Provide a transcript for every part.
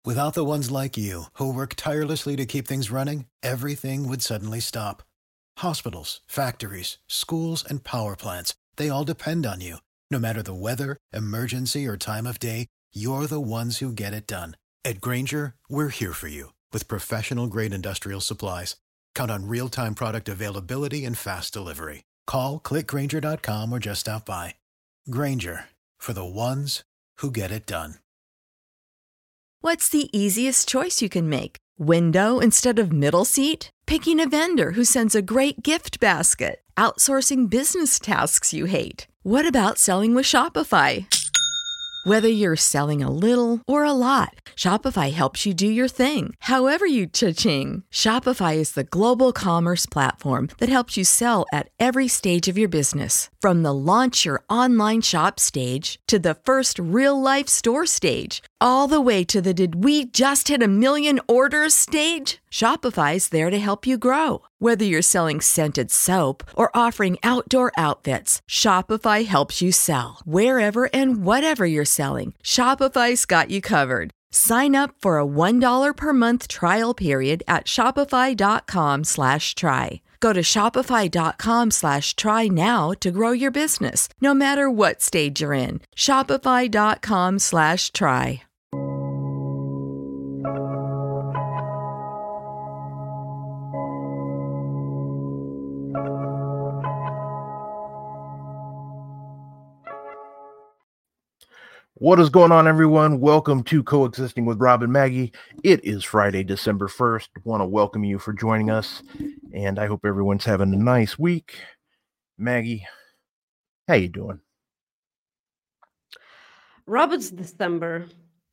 Without the ones like you, who work tirelessly to keep things running, everything would suddenly stop. Hospitals, factories, schools, and power plants, they all depend on you. No matter the weather, emergency, or time of day, you're the ones who get it done. At Grainger, we're here for you with professional-grade industrial supplies. Count on real-time product availability and fast delivery. Call, click Grainger.com, or just stop by. Grainger, for the ones who get it done. What's the easiest choice you can make? Window instead of middle seat? Picking a vendor who sends a great gift basket? Outsourcing business tasks you hate? What about selling with Shopify? Whether you're selling a little or a lot, Shopify helps you do your thing, however you cha-ching. Shopify is the global commerce platform that helps you sell at every stage of your business. From the launch your online shop stage to the first real-life store stage, all the way to the did we just hit 1 million orders stage. Shopify's there to help you grow. Whether you're selling scented soap or offering outdoor outfits, Shopify helps you sell. Wherever and whatever you're selling, Shopify's got you covered. Sign up for a $1 per month trial period at shopify.com/try. Go to shopify.com/try now to grow your business, no matter what stage you're in. Shopify.com/try. What is going on, everyone? Welcome to Coexisting with Rob and Maggie. It is Friday, December 1st. Want to welcome you for joining us, and I hope everyone's having a nice week. Maggie, how you doing? Rob, it's December.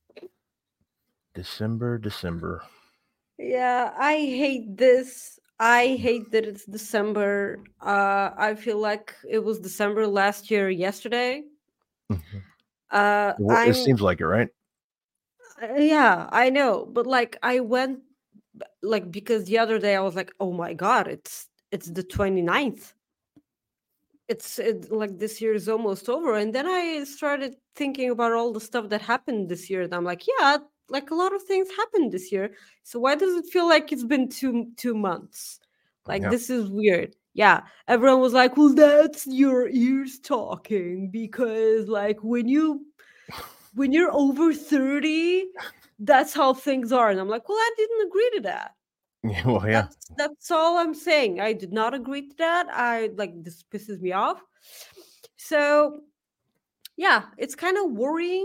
December. Yeah, I hate this. I hate that it's December. I feel like it was December last year, yesterday. Mm-hmm. It seems like it, right? Yeah, I know, but like I went because the other day I was like, oh my god, it's the 29th. It's like this year is almost over, and then I started thinking about all the stuff that happened this year, and I'm like, yeah, like a lot of things happened this year. So why does it feel like it's been two months? Like, This is weird. Yeah, everyone was like, well, that's your ears talking, because like when you're over 30, that's how things are. And I'm like, well, I didn't agree to that. Well, yeah. That's all I'm saying. I did not agree to that. This pisses me off. So yeah, it's kind of worrying,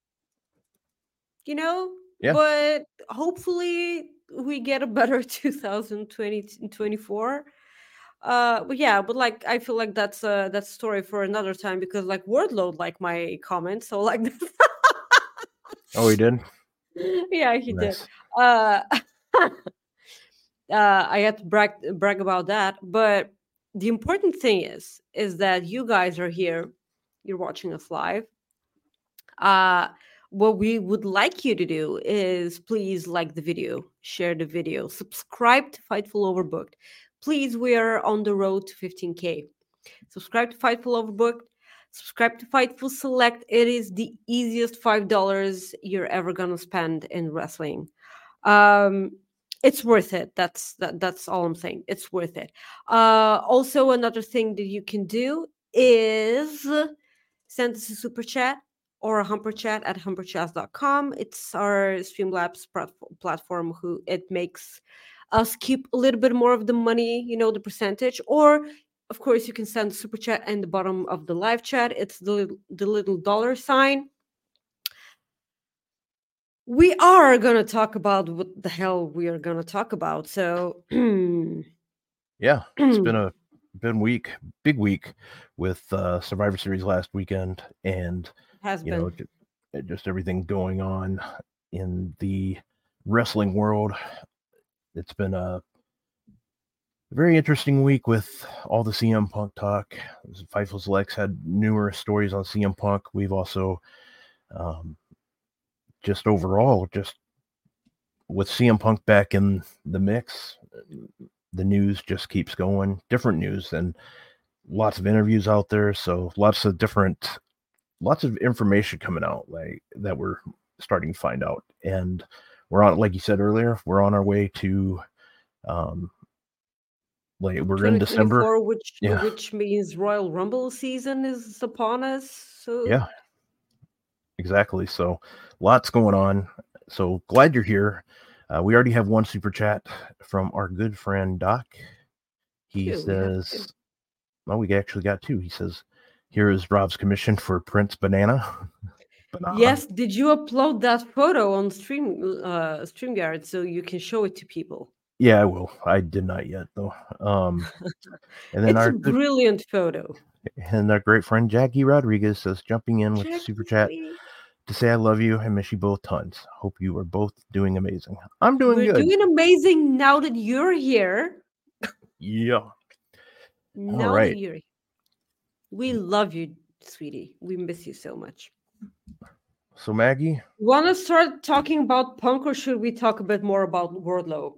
Yeah. but hopefully we get a better 2024. But like I feel like that's a story for another time, because like Wordload liked my comment, so like Oh, he did? Yeah, he Nice. did. I had to brag about that, but the important thing is that you guys are here. You're watching us live. What we would like you to do is please like the video, share the video, subscribe to Fightful Overbooked. Please, we are on the road to 15K. Subscribe to Fightful Overbooked. Subscribe to Fightful Select. It is the easiest $5 you're ever gonna spend in wrestling. It's worth it. That's all I'm saying. It's worth it. Also, another thing that you can do is send us a super chat or a humper chat at humperchats.com. It's our Streamlabs platform. It makes us keep a little bit more of the money, the percentage. Or, of course, you can send a super chat in the bottom of the live chat. It's the little dollar sign. We are going to talk about what the hell we are going to talk about. So, yeah, it's been a big week with Survivor Series last weekend, and just everything going on in the wrestling world. It's been a very interesting week with all the CM Punk talk. Fightful Selects had numerous stories on CM Punk. We've also just overall, just with CM Punk back in the mix, the news just keeps going. Different news and lots of interviews out there. So lots of information coming out, like that we're starting to find out. And we're on, like you said earlier, we're on our way to, like we're in December. 2024, Yeah. which means Royal Rumble season is upon us. So Yeah, exactly. So lots going on. So glad you're here. We already have one super chat from our good friend Doc. He says, well, we actually got two. He says, here is Rob's commission for Prince Banana. Yes, did you upload that photo on StreamYard so you can show it to people? Yeah, I will. I did not yet though. And then it's a brilliant photo. And our great friend Jackie Rodriguez says, jumping in with the super chat to say I love you and miss you both tons. Hope you are both doing amazing. I'm doing good. We're doing amazing now that you're here. Yeah. Now right. that you're here. We love you, sweetie. We miss you so much. So Maggie, want to start talking about Punk, or should we talk a bit more about Wardlow?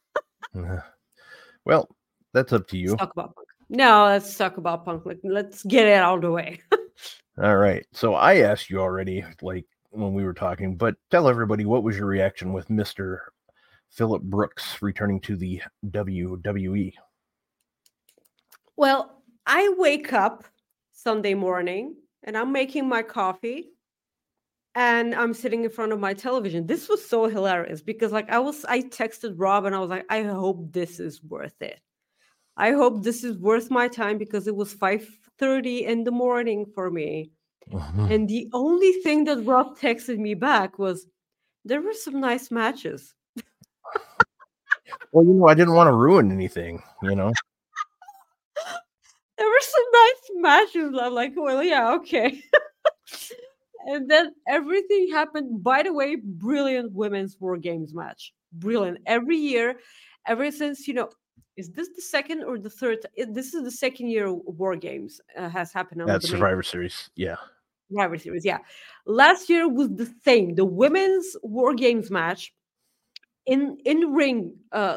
Well, that's up to you. Let's talk about Punk. No, let's talk about Punk. Let's get it out of the way. All right. So I asked you already, like when we were talking, but tell everybody, what was your reaction with Mr. Phillip Brooks returning to the WWE? Well, I wake up Sunday morning and I'm making my coffee and I'm sitting in front of my television. This was so hilarious because I texted Rob and I was like, I hope this is worth it. I hope this is worth my time because it was 5:30 in the morning for me. And the only thing that Rob texted me back was, there were some nice matches. Well, I didn't want to ruin anything, There were some nice matches. I'm like, well, yeah, okay. And then everything happened. By the way, brilliant women's War Games match. Brilliant. Every year, ever since, is this the second or the third? This is the second year War Games has happened. That's Survivor Series. Yeah. Survivor Series, yeah. Last year was the same. The women's War Games match in ring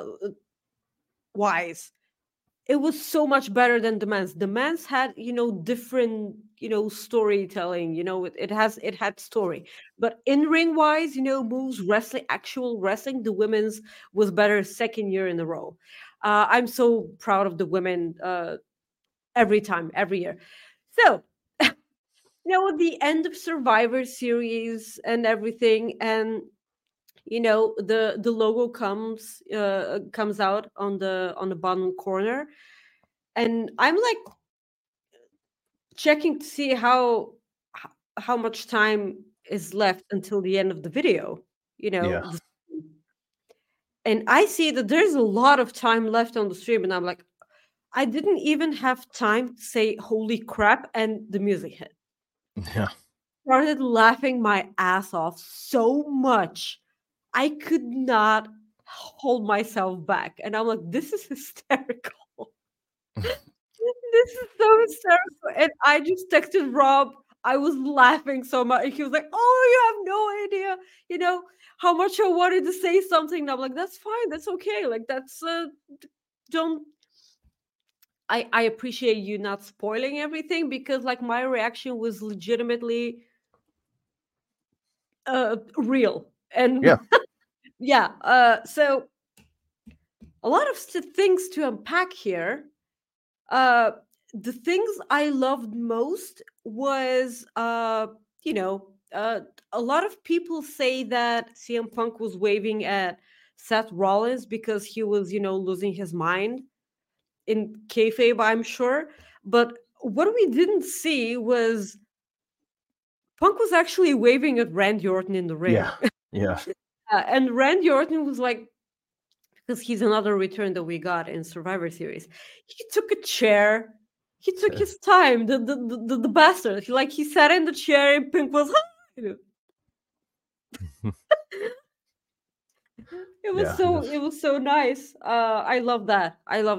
wise, it was so much better than the men's. The men's had, different, storytelling. It had story, but in ring wise, moves, wrestling, actual wrestling, the women's was better second year in a row. I'm so proud of the women every year. So, the end of Survivor Series and everything, and the logo comes out on the bottom corner, and I'm like checking to see how much time is left until the end of the video, and I see that there's a lot of time left on the stream, and I'm like, I didn't even have time to say holy crap, and the music hit. Yeah. Started laughing my ass off so much I could not hold myself back. And I'm like, this is hysterical. This is so hysterical. And I just texted Rob. I was laughing so much. He was like, oh, you have no idea, how much I wanted to say something. And I'm like, that's fine. That's okay. Like, that's, don't. I appreciate you not spoiling everything because, my reaction was legitimately real. And yeah. Yeah. So a lot of things to unpack here. The things I loved most was, a lot of people say that CM Punk was waving at Seth Rollins because he was, losing his mind in kayfabe, I'm sure. But what we didn't see was Punk was actually waving at Randy Orton in the ring. Yeah. And Randy Orton was like, because he's another return that we got in Survivor Series. He took a chair. He took his time. The bastard. He sat in the chair and Pink was. It was so nice. I love that.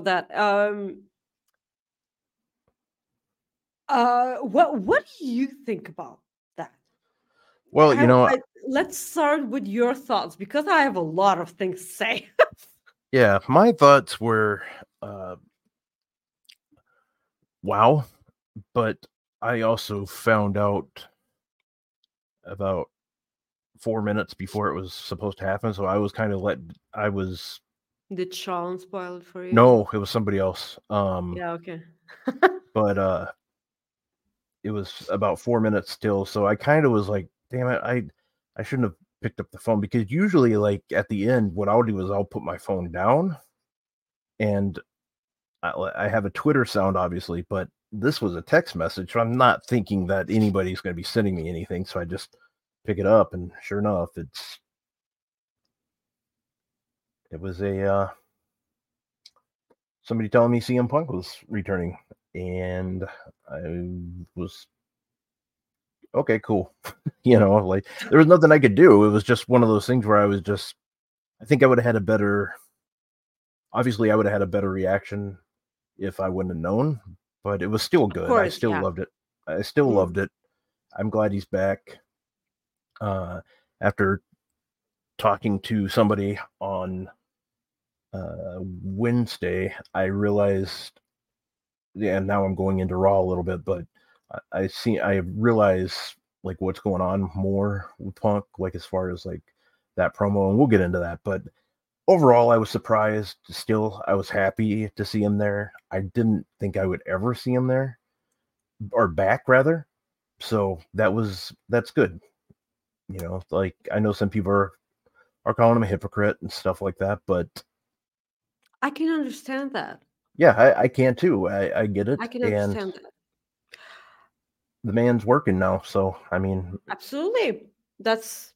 What do you think about that? Well, let's start with your thoughts because I have a lot of things to say. Yeah, my thoughts were wow, but I also found out about 4 minutes before it was supposed to happen, so I was kind of Did Sean spoil it for you? No, it was somebody else. Yeah, okay. But it was about 4 minutes still, so I kind of was like, damn it, I shouldn't have picked up the phone, because usually, like, at the end, what I'll do is I'll put my phone down, and I have a Twitter sound, obviously, but this was a text message, so I'm not thinking that anybody's going to be sending me anything, so I just pick it up, and sure enough, it was somebody telling me CM Punk was returning, and I was okay, cool. Like, there was nothing I could do. It was just one of those things where I think I would have had a better reaction if I wouldn't have known, but it was still good. Course, I still loved it. I still loved it. I'm glad he's back. After talking to somebody on Wednesday, I realized, and now I'm going into Raw a little bit, but I realize, like, what's going on more with Punk, like, as far as, like, that promo, and we'll get into that, but overall, I was surprised. Still, I was happy to see him there. I didn't think I would ever see him there, or back, rather. So that's good. Like, I know some people are calling him a hypocrite and stuff like that, but I can understand that. Yeah, I can too. I get it. I can understand that. The man's working now, so I mean, absolutely. That's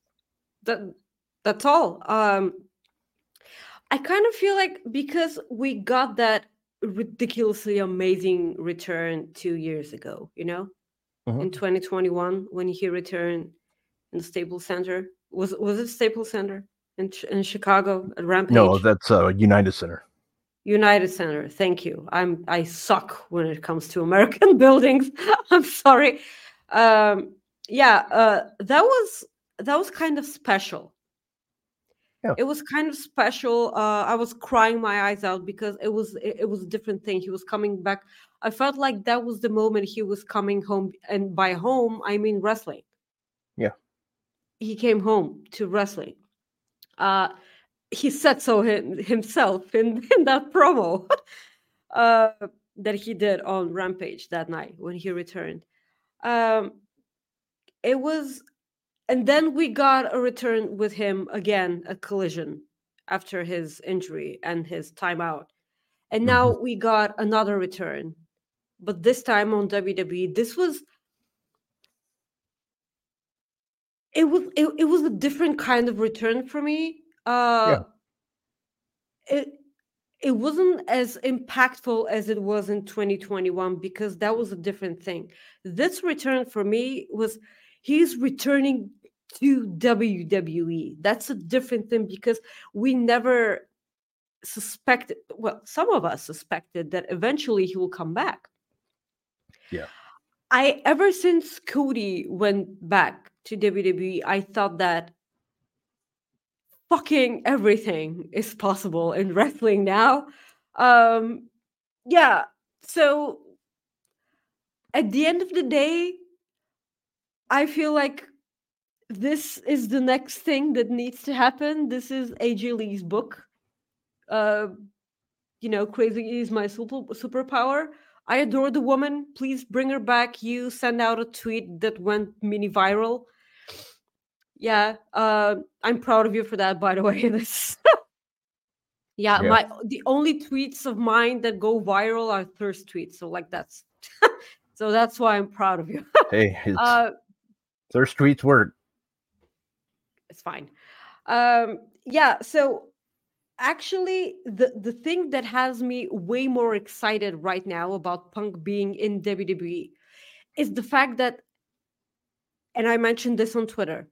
all. I kind of feel like, because we got that ridiculously amazing return 2 years ago, in 2021, when he returned in the Staples Center. Was it Staples Center in Chicago at Rampage? No, that's United Center. United Center. Thank you. I suck when it comes to American buildings. I'm sorry. That was kind of special. Yeah. It was kind of special. I was crying my eyes out, because it was a different thing. He was coming back. I felt like that was the moment he was coming home, and by home I mean wrestling. Yeah. He came home to wrestling. He said so himself in that promo that he did on Rampage that night when he returned. It was, and then we got a return with him again at Collision after his injury and his timeout. And now we got another return, but this time on WWE. It was a different kind of return for me. It wasn't as impactful as it was in 2021, because that was a different thing. This return for me was, he's returning to WWE. That's a different thing, because we never suspected, well, some of us suspected that eventually he will come back. Yeah. Ever since Cody went back to WWE, I thought that fucking everything is possible in wrestling now. So at the end of the day, I feel like this is the next thing that needs to happen. This is AJ Lee's book. Crazy is my superpower. I adore the woman. Please bring her back. You send out a tweet that went mini viral. Yeah, I'm proud of you for that, by the way. The only tweets of mine that go viral are thirst tweets. So, like, that's so that's why I'm proud of you. Hey, thirst tweets work. It's fine. So actually, the thing that has me way more excited right now about Punk being in WWE is the fact that, and I mentioned this on Twitter,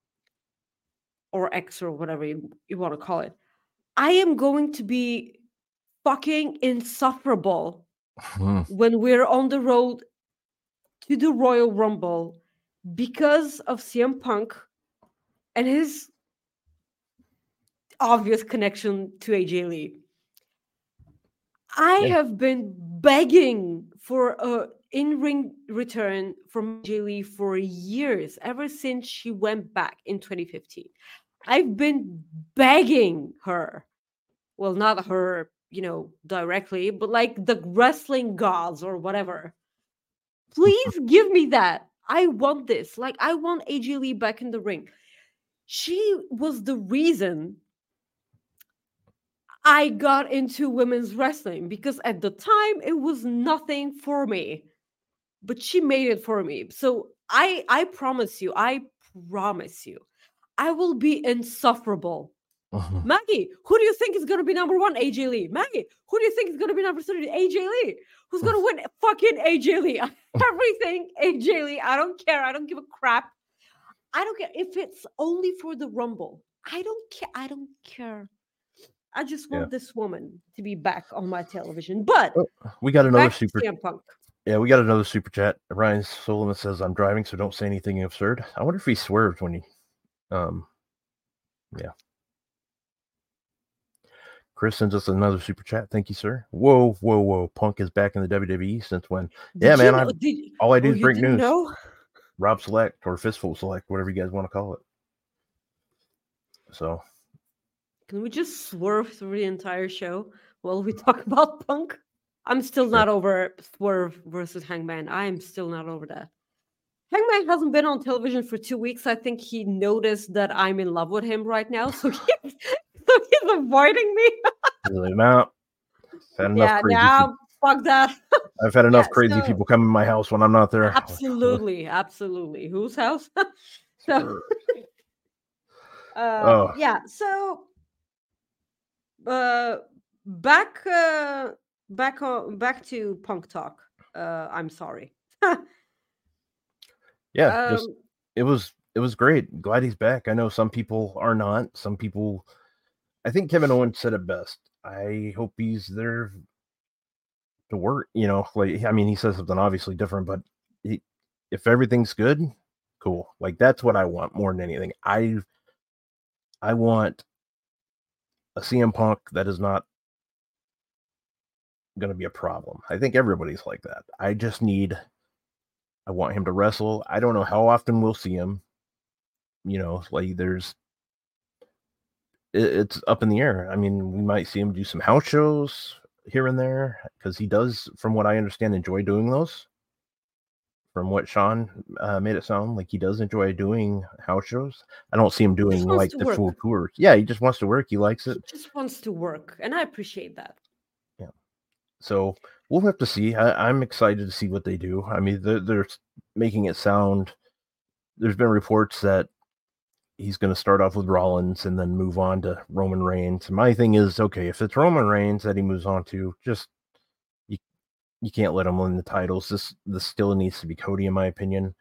or X, or whatever you want to call it, I am going to be fucking insufferable when we're on the road to the Royal Rumble because of CM Punk and his obvious connection to AJ Lee. I have been begging for a in-ring return from AJ Lee for years, ever since she went back in 2015. I've been begging her, well, not her, directly, but like the wrestling gods or whatever. Please give me that. I want this. Like, I want AJ Lee back in the ring. She was the reason I got into women's wrestling, because at the time it was nothing for me, but she made it for me. So I promise you, I will be insufferable. Maggie, who do you think is going to be number 1? AJ Lee. Maggie, who do you think is going to be number 3? AJ Lee. Who's going to win? Fucking AJ Lee. Everything AJ Lee. I don't care. I don't give a crap. I don't care if it's only for the Rumble. I don't care. I don't care. I just want this woman to be back on my television. But we got another super Punk. Yeah, we got another super chat. Ryan Solomon says, "I'm driving, so don't say anything absurd." I wonder if he swerved when he yeah. Chris sends us another super chat. Thank you, sir. Whoa. Punk is back in the WWE since when? All I do is bring news. Know? Rob Select or Fistful Select, whatever you guys want to call it. So, can we just swerve through the entire show while we talk about Punk? I'm still not over Swerve versus Hangman. I am still not over that. Hangman hasn't been on television for 2 weeks. I think he noticed that I'm in love with him right now, so he's avoiding me. No, fuck that. I've had enough crazy people come in my house when I'm not there. Absolutely. Whose house? So, So, back to Punk talk. I'm sorry. It was great. Glad he's back. I know some people are not. Some people, I think Kevin Owens said it best. I hope he's there to work. He says something obviously different, but if everything's good, cool. Like, that's what I want more than anything. I want a CM Punk that is not going to be a problem. I think everybody's like that. I want him to wrestle. I don't know how often we'll see him. It's up in the air. I mean, we might see him do some house shows here and there, because he does, from what I understand, enjoy doing those. From what Sean made it sound like, he does enjoy doing house shows. I don't see him doing like the full tours. Yeah, he just wants to work. He likes it. He just wants to work, and I appreciate that. Yeah. So we'll have to see. I'm excited to see what they do. I mean, they're making it sound. There's been reports that he's going to start off with Rollins and then move on to Roman Reigns. My thing is, okay, if it's Roman Reigns that he moves on to, just you can't let him win the titles. This still needs to be Cody, in my opinion.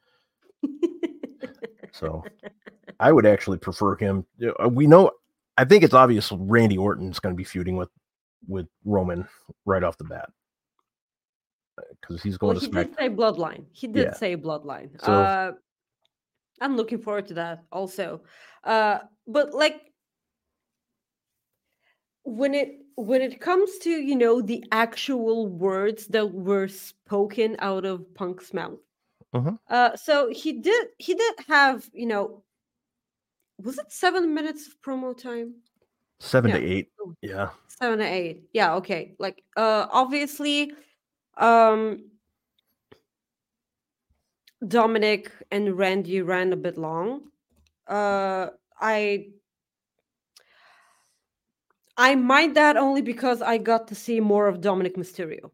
So I would actually prefer him. I think it's obvious Randy Orton's going to be feuding with Roman right off the bat, because he's going to SmackDown. He did say Bloodline. He did say Bloodline. So, I'm looking forward to that also. But like, when it comes to, the actual words that were spoken out of Punk's mouth. So he did have, was it 7 minutes of promo time? 7 to 8. Yeah. 7 to 8. Yeah. Okay. Like, obviously, Dominic and Randy ran a bit long. I mind that only because I got to see more of Dominic Mysterio.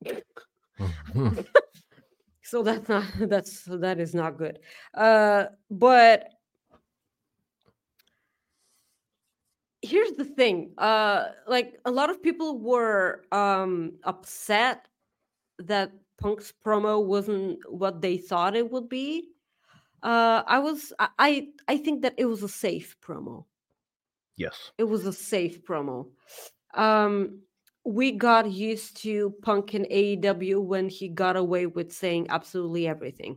So that is not good. But here's the thing. Like, a lot of people were upset that Punk's promo wasn't what they thought it would be. I think that it was a safe promo. Yes. It was a safe promo. We got used to Punk in AEW when he got away with saying absolutely everything.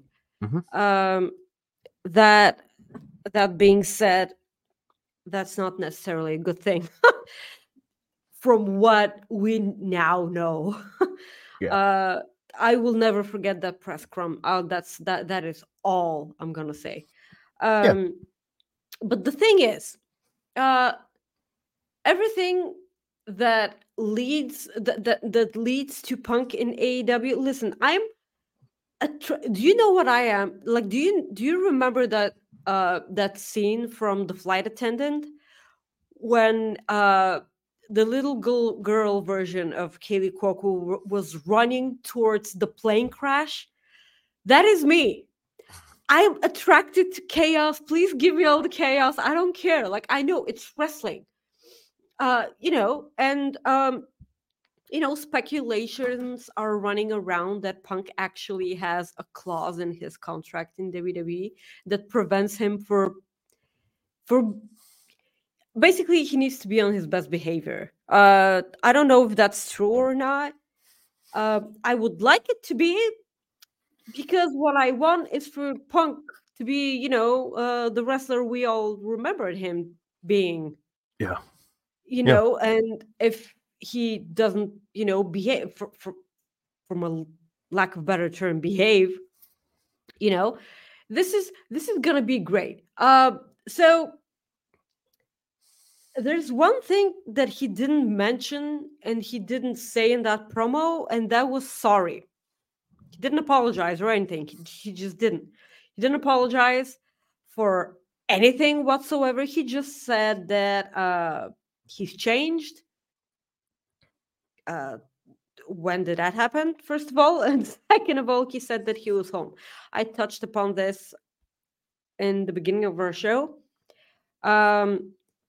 That being said, that's not necessarily a good thing from what we now know. I will never forget that press scrum. That is all I'm gonna say. But the thing is, everything that leads to Punk in AEW. Listen, I'm do you know what I am? Like, do you remember that scene from The Flight Attendant when the little girl version of Kaylee Cuoco was running towards the plane crash? That is me. I'm attracted to chaos. Please give me all the chaos. I don't care. Like, I know it's wrestling. Speculations are running around that Punk actually has a clause in his contract in WWE that prevents him for basically he needs to be on his best behavior. I don't know if that's true or not. I would like it to be, because what I want is for Punk to be, the wrestler we all remembered him being. Yeah. And if he doesn't, behave from a lack of better term, behave, this is gonna be great. So there's one thing that he didn't mention and he didn't say in that promo, and that was sorry. He didn't apologize or anything. He just didn't. He didn't apologize for anything whatsoever. He just said that he's changed. When did that happen, first of all? And second of all, he said that he was home. I touched upon this in the beginning of our show. The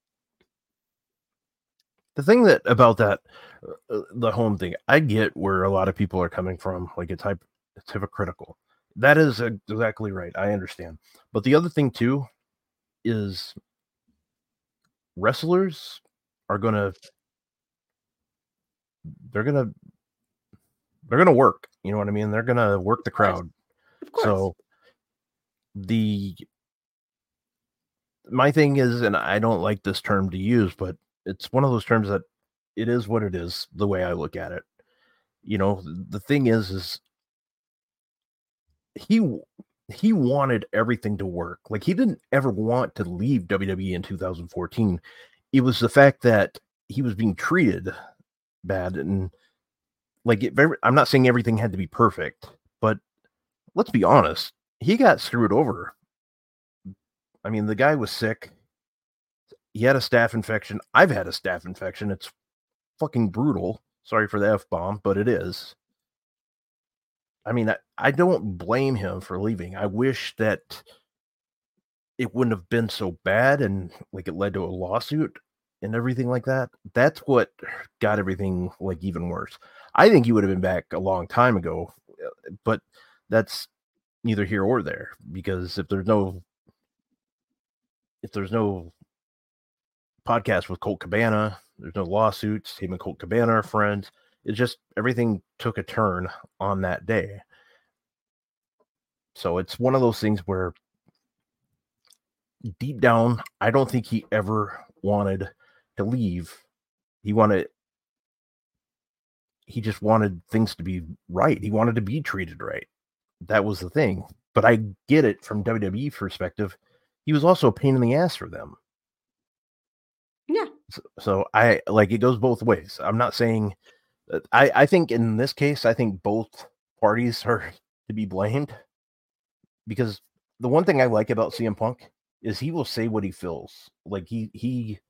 thing that about that, the home thing, I get where a lot of people are coming from. Like, it's hypocritical. That is exactly right. I understand. But the other thing too is wrestlers are gonna work. You know what I mean? They're gonna work the crowd. Of course. So my thing is, and I don't like this term to use, but it's one of those terms that it is what it is, the way I look at it. The thing is he wanted everything to work. Like, he didn't ever want to leave WWE in 2014. It was the fact that he was being treated bad, and I'm not saying everything had to be perfect, but let's be honest, he got screwed over. I mean, the guy was sick. He had a staph infection. I've had a staph infection. It's fucking brutal. Sorry for the F-bomb, but it is. I mean, I don't blame him for leaving. I wish that it wouldn't have been so bad and it led to a lawsuit and everything like that. That's what got everything even worse. I think he would have been back a long time ago, but that's neither here or there, because if there's no podcast with Colt Cabana, there's no lawsuits. Him and Colt Cabana are friends. It's just everything took a turn on that day. So it's one of those things where deep down, I don't think he ever wanted to leave. He just wanted things to be right. He wanted to be treated right. That was the thing. But I get it from WWE perspective. He was also a pain in the ass for them. Yeah. So I it goes both ways. I'm not saying I think in this case, I think both parties are to be blamed, because the one thing I like about CM Punk is he will say what he feels. He's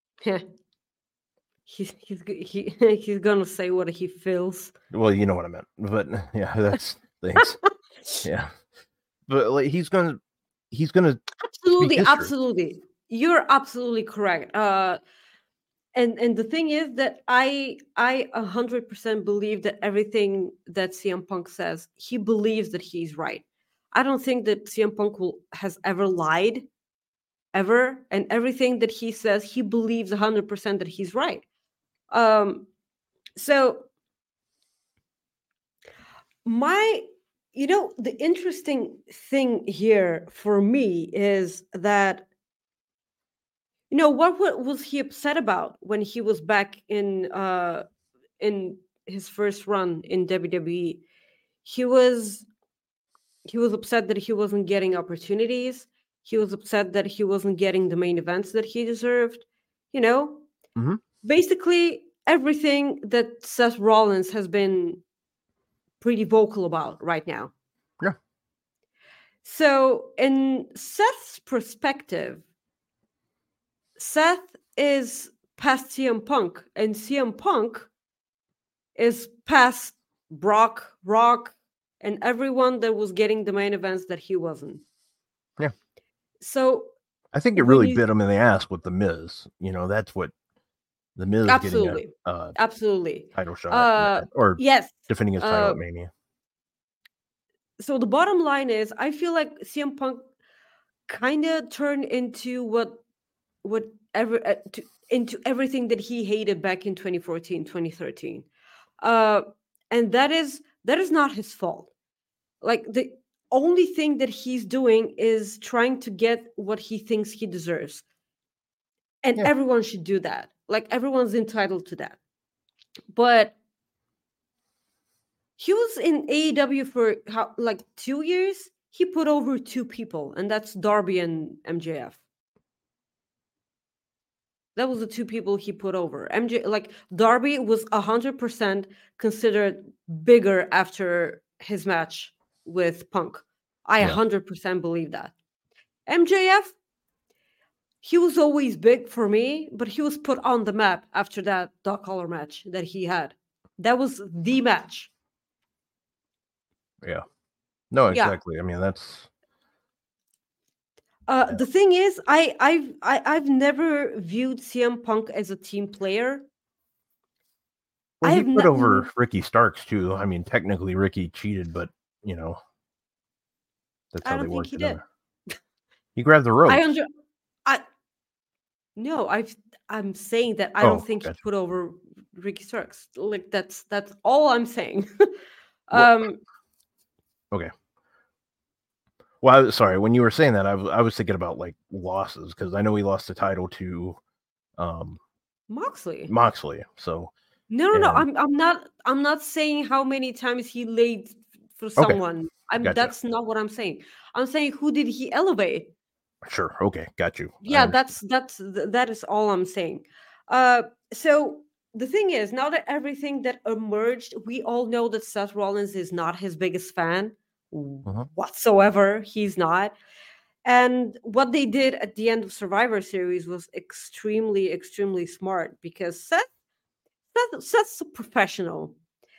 gonna say what he feels. Well, you know what I meant, but yeah, that's things. Yeah, but he's gonna absolutely. You're absolutely correct. And the thing is that I 100% believe that everything that CM Punk says, he believes that he's right. I don't think that CM Punk has ever lied, ever, and everything that he says, he believes 100% that he's right. So the interesting thing here for me is that, what was he upset about when he was back in his first run in WWE? he was upset that he wasn't getting opportunities. He was upset that he wasn't getting the main events that he deserved. You know, basically everything that Seth Rollins has been pretty vocal about right now. Yeah. So in Seth's perspective, Seth is past CM Punk, and CM Punk is past Brock, Rock, and everyone that was getting the main events that he wasn't. Yeah. So I think it really bit him in the ass with The Miz. You know, that's what The Miz absolutely, getting absolutely title shot or yes, defending his title at Mania. So the bottom line is, I feel like CM Punk kind of turned into into everything that he hated back in 2014, 2013. And that is not his fault. Like, the only thing that he's doing is trying to get what he thinks he deserves. And everyone should do that. Like, everyone's entitled to that. But he was in AEW for 2 years. He put over 2 people, and that's Darby and MJF. That was the 2 people he put over. Darby was 100% considered bigger after his match with Punk. I 100% believe that. MJF, he was always big for me, but he was put on the map after that dog collar match that he had. That was the match. Yeah. No, exactly. Yeah. I mean, that's the thing is, I've never viewed CM Punk as a team player. Well, he put over Ricky Starks too. I mean, technically Ricky cheated, but you know, that's how they worked together. He grabbed the rope. I'm saying that I don't think he put over Ricky Starks. Like, that's all I'm saying. Okay. Well, sorry. When you were saying that, I was thinking about like losses, because I know he lost the title to Moxley. So no. I'm not saying how many times he laid for someone. Gotcha. That's not what I'm saying. I'm saying, who did he elevate? Sure. Okay. Got you. Yeah, that is all I'm saying. So the thing is, now that everything that emerged, we all know that Seth Rollins is not his biggest fan whatsoever. He's not. And what they did at the end of Survivor Series was extremely, extremely smart, because Seth's a professional.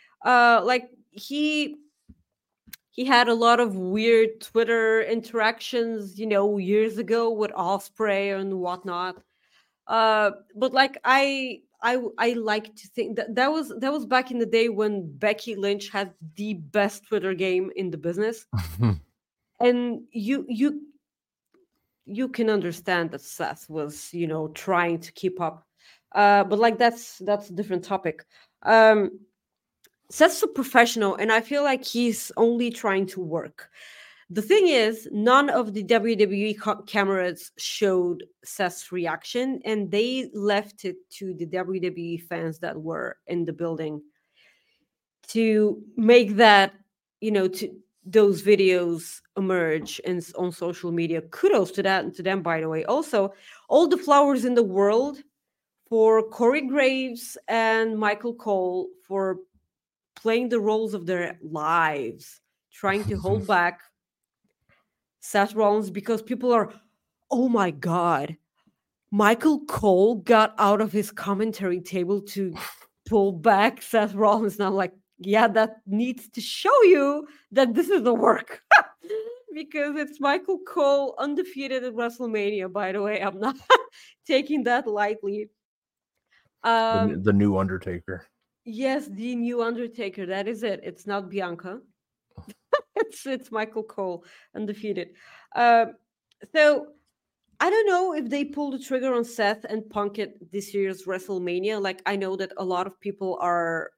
He had a lot of weird Twitter interactions, years ago with Ospreay and whatnot. But like, I like to think that was back in the day when Becky Lynch had the best Twitter game in the business. And you can understand that Seth was, trying to keep up. But like, that's a different topic. Seth's a professional, and I feel like he's only trying to work. The thing is, none of the WWE cameras showed Seth's reaction, and they left it to the WWE fans that were in the building to make that, to those videos emerge on social media. Kudos to that and to them, by the way. Also, all the flowers in the world for Corey Graves and Michael Cole for playing the roles of their lives, trying to hold back Seth Rollins, because people are, oh my God, Michael Cole got out of his commentary table to pull back Seth Rollins. And I'm like, yeah, that needs to show you that this is the work. Because it's Michael Cole, undefeated at WrestleMania, by the way. I'm not taking that lightly. The new Undertaker. Yes, the new Undertaker. That is it. It's not Bianca. It's Michael Cole, undefeated. So I don't know if they pull the trigger on Seth and Punk at this year's WrestleMania. Like, I know that a lot of people are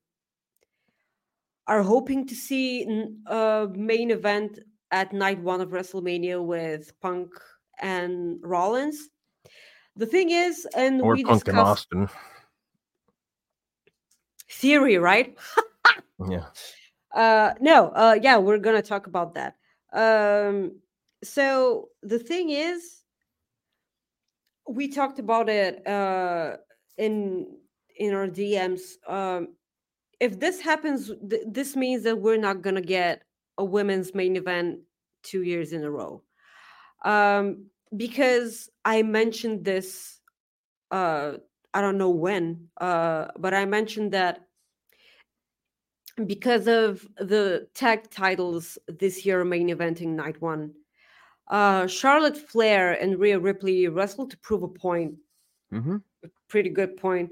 hoping to see a main event at night 1 of WrestleMania with Punk and Rollins. The thing is, or we Punk and Austin. Theory, right? Yeah. Yeah, we're gonna talk about that. So the thing is, we talked about it in our DMs. If this happens, this means that we're not gonna get a women's main event 2 years in a row. Because I mentioned this, I don't know when, but I mentioned that because of the tag titles this year main eventing night one, Charlotte Flair and Rhea Ripley wrestled to prove a point. Mm-hmm. Pretty good point.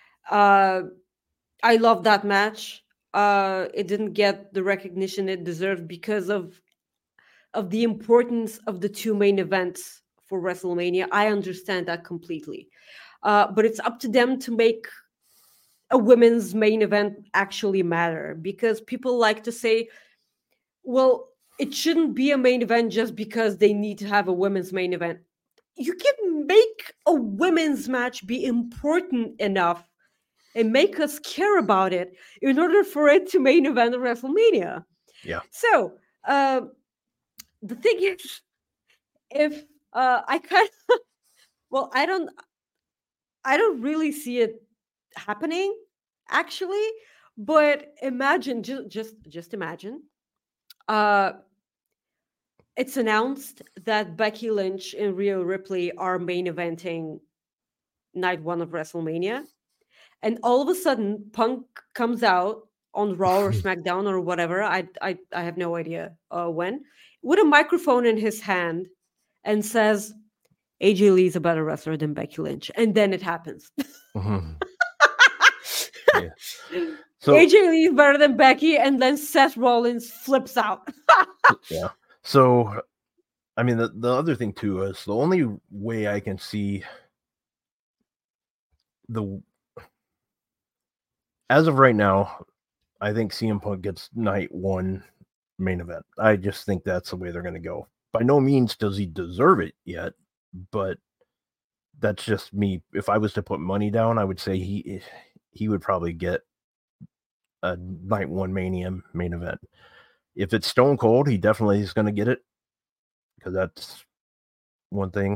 I love that match. It didn't get the recognition it deserved because of the importance of the two main events for WrestleMania. I understand that completely. But it's up to them to make a women's main event actually matter, because people like to say, well, it shouldn't be a main event just because they need to have a women's main event. You can make a women's match be important enough and make us care about it in order for it to main event WrestleMania. Yeah. So the thing is, if I kind of, well, I don't really see it happening, actually. But imagine, just imagine, it's announced that Becky Lynch and Rhea Ripley are main eventing night one of WrestleMania, and all of a sudden Punk comes out on Raw or SmackDown or whatever. I have no idea when, with a microphone in his hand, and says, AJ Lee is a better wrestler than Becky Lynch. And then it happens. Mm-hmm. Yeah. So AJ Lee is better than Becky, and then Seth Rollins flips out. yeah. So, I mean, the other thing too is the only way I can see as of right now, I think CM Punk gets night one main event. I just think that's the way they're going to go. By no means does he deserve it yet, but that's just me. If I was to put money down, I would say he would probably get a night one Mania main event. If it's Stone Cold, he definitely is going to get it, because that's one thing.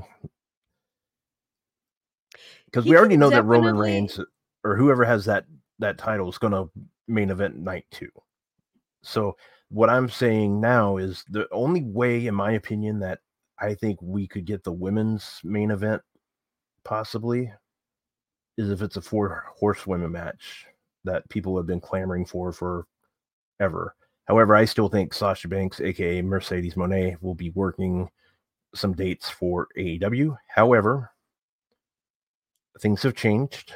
Because we already know that Roman Reigns or whoever has that title is going to main event night two. So what I'm saying now is the only way, in my opinion, that I think we could get the women's main event possibly is if it's a 4 horsewomen match that people have been clamoring for forever. However, I still think Sasha Banks, aka Mercedes Moné, will be working some dates for AEW. However, things have changed,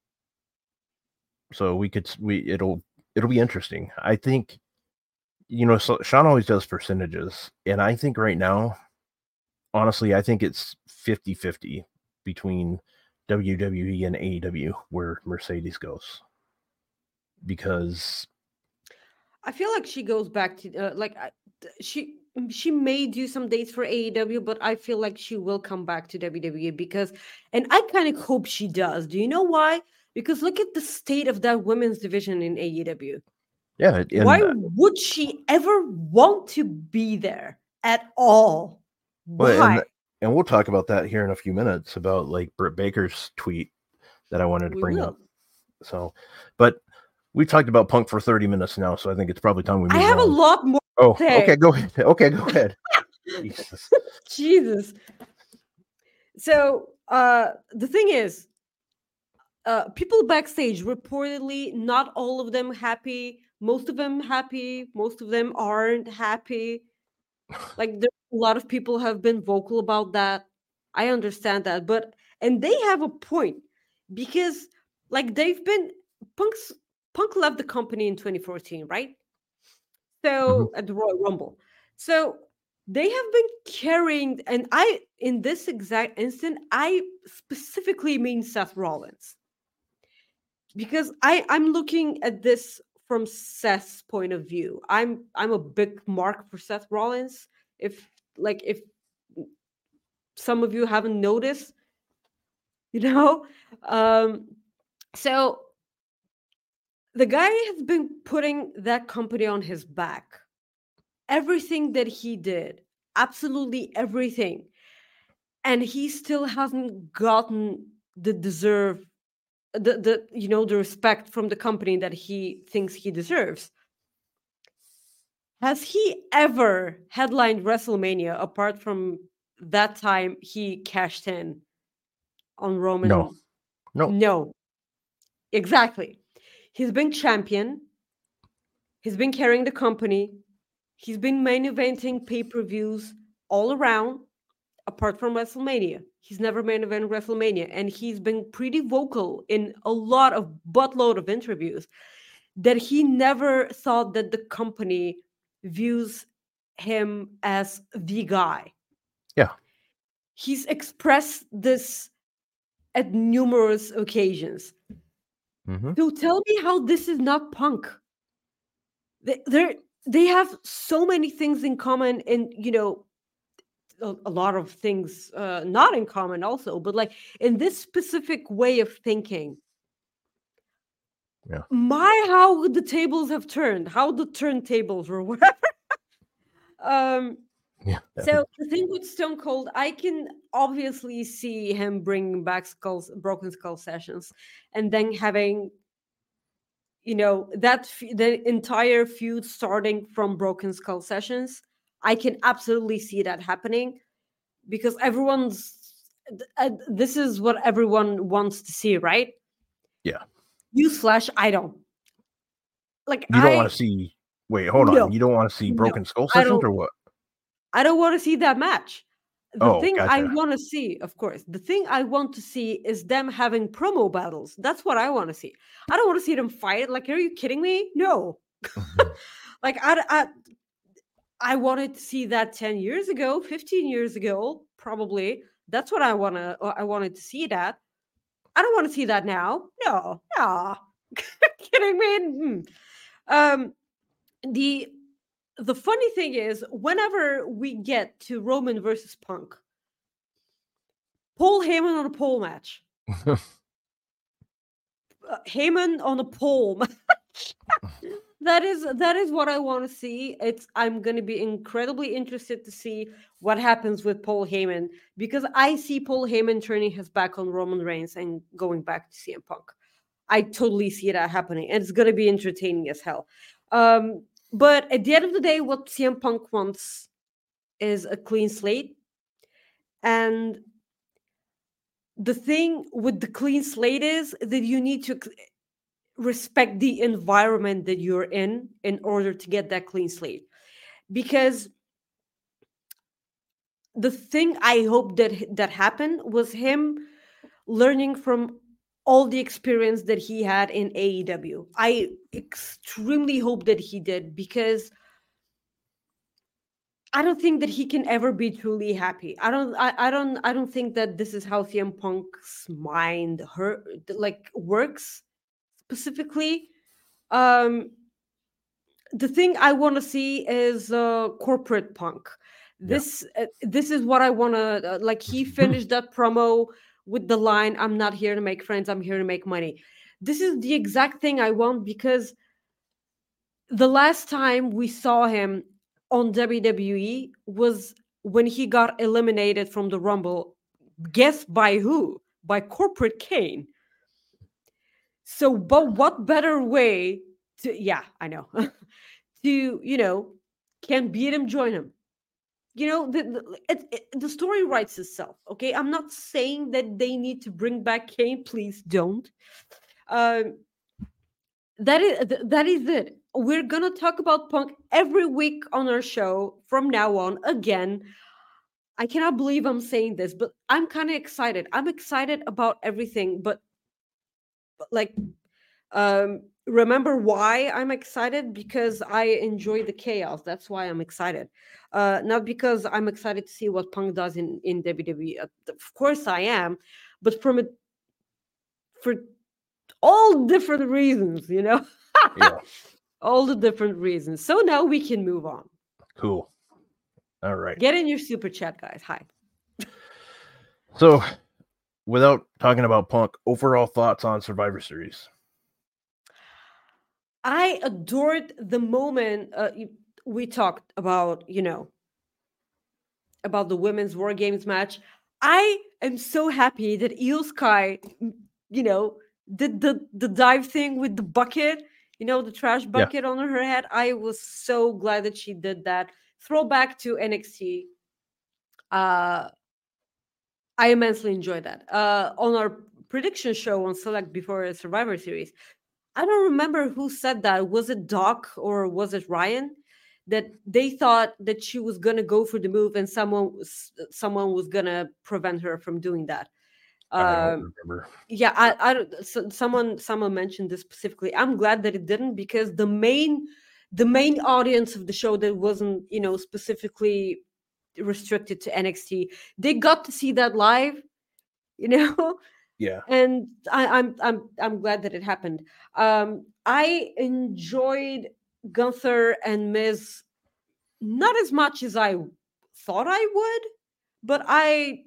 so it'll be interesting. I think, so Sean always does percentages, and I think right now, honestly, I think it's 50-50 between WWE and AEW where Mercedes goes, because I feel like she goes back to she may do some dates for AEW, but I feel like she will come back to WWE, because, and I kind of hope she does. Do you know why? Because look at the state of that women's division in AEW. Yeah. Why would she ever want to be there at all? Why? And we'll talk about that here in a few minutes, about like Britt Baker's tweet that I wanted to bring up. So, but we've talked about Punk for 30 minutes now, so I think it's probably time we move on. I have a lot more. Oh, okay, go ahead. Okay, go ahead. Jesus. So, the thing is, people backstage reportedly, not all of them happy. Most of them happy. Most of them aren't happy. Like, a lot of people have been vocal about that. I understand that, and they have a point, because like Punk left the company in 2014, right? So at the Royal Rumble. So they have been carrying, and in this exact instant, I specifically mean Seth Rollins, because I'm looking at this from Seth's point of view. I'm a big mark for Seth Rollins. If some of you haven't noticed, so The guy has been putting that company on his back. Everything that he did, absolutely everything. And he still hasn't gotten the the respect from the company that he thinks he deserves. Has he ever headlined WrestleMania apart from that time he cashed in on Roman? No, exactly. He's been champion. He's been carrying the company. He's been main eventing pay-per-views all around, apart from WrestleMania. He's never main evented WrestleMania, and he's been pretty vocal in a lot of buttload of interviews that he never thought that the company views him as the guy. Yeah. He's expressed this at numerous occasions. Mm-hmm. So tell me how this is not Punk. They have so many things in common, and a lot of things not in common also, but like in this specific way of thinking. Yeah. How the tables have turned, how the turntables or whatever. Yeah. So the thing with Stone Cold, I can obviously see him bringing back Broken Skull sessions, and then having the entire feud starting from Broken Skull sessions. I can absolutely see that happening because this is what everyone wants to see, right? Yeah. Newsflash, I don't. Like, you don't want to see. Wait, hold on. You don't want to see Broken Skull sessions or what? I don't want to see that match. The thing gotcha. I want to see, of course, the thing I want to see is them having promo battles. That's what I want to see. I don't want to see them fight. Like, are you kidding me? No. Like, I wanted to see that 10 years ago, 15 years ago, probably. That's what I wanted to see that. I don't want to see that now. No. Kidding me? The funny thing is, whenever we get to Roman versus Punk, Paul Heyman on a pole match. Heyman on a pole match. That is what I want to see. I'm going to be incredibly interested to see what happens with Paul Heyman, because I see Paul Heyman turning his back on Roman Reigns and going back to CM Punk. I totally see that happening, and it's going to be entertaining as hell. But at the end of the day, what CM Punk wants is a clean slate. And the thing with the clean slate is that you need to respect the environment that you're in order to get that clean slate. Because the thing I hope that happened was him learning from all the experience that he had in AEW. I extremely hope that he did, because I don't think that he can ever be truly happy. I don't think that this is how CM Punk's mind works specifically. The thing I want to see is corporate Punk. This is what I want to like. He finished that promo with the line, "I'm not here to make friends, I'm here to make money." This is the exact thing I want, because the last time we saw him on WWE was when he got eliminated from the Rumble. Guess by who? By Corporate Kane. So, but what better way to, I know, to, can't beat him, join him. The story writes itself, okay? I'm not saying that they need to bring back Kane. Please don't. That is it. We're going to talk about Punk every week on our show from now on. Again, I cannot believe I'm saying this, but I'm kind of excited. I'm excited about everything, but like, remember why I'm excited? Because I enjoy the chaos. That's why I'm excited. Not because I'm excited to see what Punk does in WWE. Of course I am, but for all different reasons, Yeah. All the different reasons. So now we can move on. Cool. All right. Get in your super chat, guys. Hi. So, without talking about Punk, overall thoughts on Survivor Series? I adored the moment we talked about, about the women's War Games match. I am so happy that Io Sky, did the dive thing with the bucket, the trash bucket on her head. I was so glad that she did that. Throwback to NXT. I immensely enjoyed that. On our prediction show on Select before Survivor Series, I don't remember who said that. Was it Doc or was it Ryan? That they thought that she was gonna go for the move and someone was gonna prevent her from doing that. I don't remember. Yeah, I don't. Someone mentioned this specifically. I'm glad that it didn't, because the main audience of the show that wasn't specifically restricted to NXT, they got to see that live. Yeah. And I'm glad that it happened. I enjoyed Gunther and Miz not as much as I thought I would, but I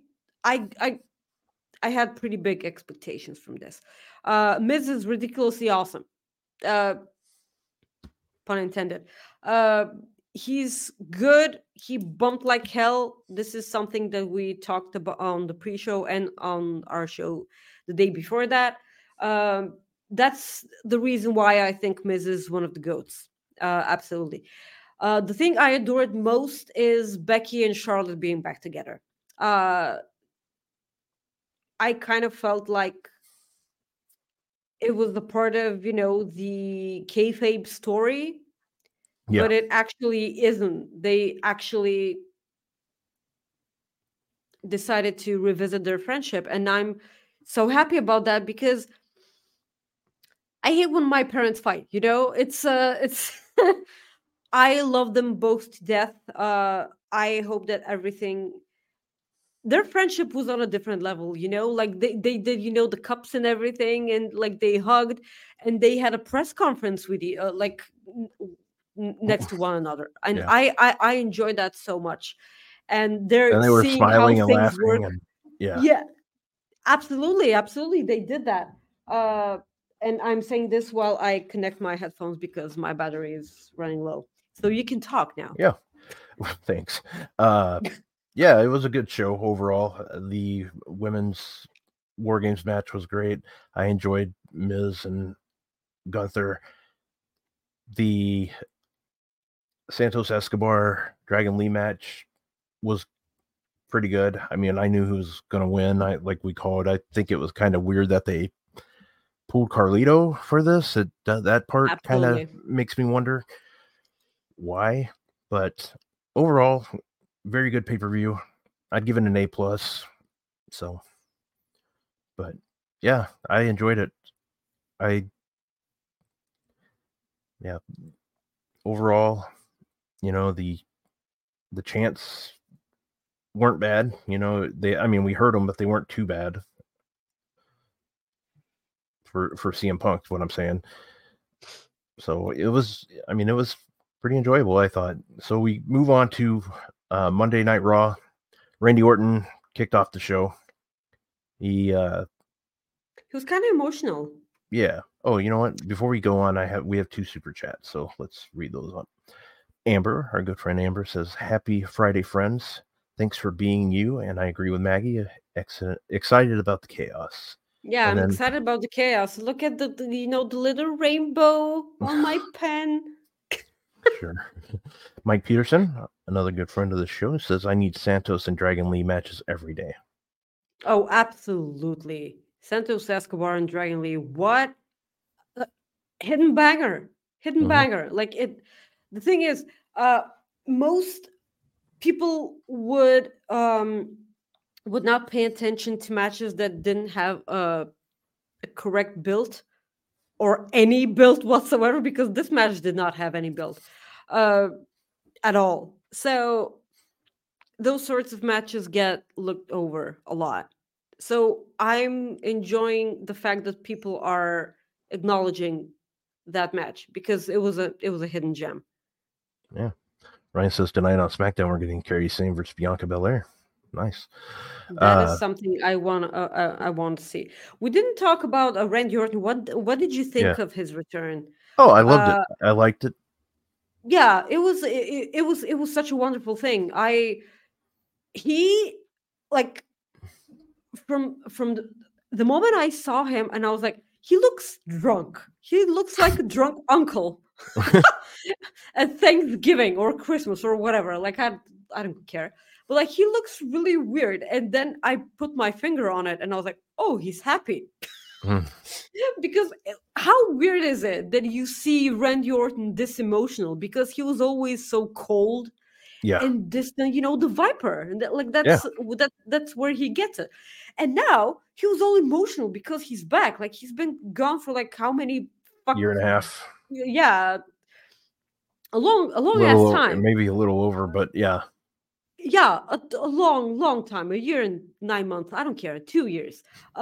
had pretty big expectations from this. Miz is ridiculously awesome. Pun intended. He's good. He bumped like hell. This is something that we talked about on the pre-show and on our show the day before that. That's the reason why I think Miz is one of the GOATs. Absolutely. The thing I adored most is Becky and Charlotte being back together. I kind of felt like it was the part of, the kayfabe story. Yeah. But it actually isn't. They actually decided to revisit their friendship. And I'm so happy about that, because I hate when my parents fight, it's I love them both to death. I hope that their friendship was on a different level, like they did, the cups and everything, and like they hugged and they had a press conference with you, next to one another, and yeah. I enjoyed that so much, and they were smiling and laughing, and yeah, absolutely they did that. And I'm saying this while I connect my headphones because my battery is running low, so you can talk now. Yeah. Thanks. Yeah, it was a good show overall. The women's War Games match was great. I enjoyed Miz and Gunther. The Santos Escobar Dragon Lee match was pretty good. I mean, I knew who was going to win. Like we called, I think it was kind of weird that they pulled Carlito for this. That part kind of makes me wonder why. But overall, very good pay-per-view. I'd give it an A+. So, but yeah, I enjoyed it. Overall, the chants weren't bad. We heard them, but they weren't too bad for CM Punk, what I'm saying. So it was pretty enjoyable, I thought. So we move on to Monday Night Raw. Randy Orton kicked off the show. He was kind of emotional. Yeah. Oh, you know what? Before we go on, we have 2 super chats, so let's read those up. Amber, our good friend Amber, says, "Happy Friday, friends. Thanks for being you." And I agree with Maggie. Excited about the chaos. Yeah, I'm excited about the chaos. Look at the little rainbow on my pen. Sure. Mike Peterson, another good friend of the show, says, "I need Santos and Dragon Lee matches every day." Oh, absolutely. Santos Escobar and Dragon Lee. What? Hidden banger. Hidden banger. Like it. The thing is, most people would not pay attention to matches that didn't have a correct build or any build whatsoever, because this match did not have any build at all. So those sorts of matches get looked over a lot. So I'm enjoying the fact that people are acknowledging that match, because it was a hidden gem. Yeah. Ryan says, tonight on SmackDown we're getting Kairi Sane versus Bianca Belair. nice. That is something I want to see. We didn't talk about Randy Orton. What did you think of his return? Oh, I loved it. I liked it. Yeah, it was such a wonderful thing. He like from the moment I saw him, and I was like, he looks drunk. He looks like a drunk uncle at Thanksgiving or Christmas or whatever. Like I don't care, but like he looks really weird. And then I put my finger on it, and I was like, oh, he's happy. Because how weird is it that you see Randy Orton this emotional? Because he was always so cold and distant, the Viper, and that's where he gets it. And now he was all emotional because he's back. Like he's been gone for like how many year and a half? Yeah, a long ass time. Maybe a little over, but yeah. Yeah, a long time. A year and 9 months. I don't care. 2 years.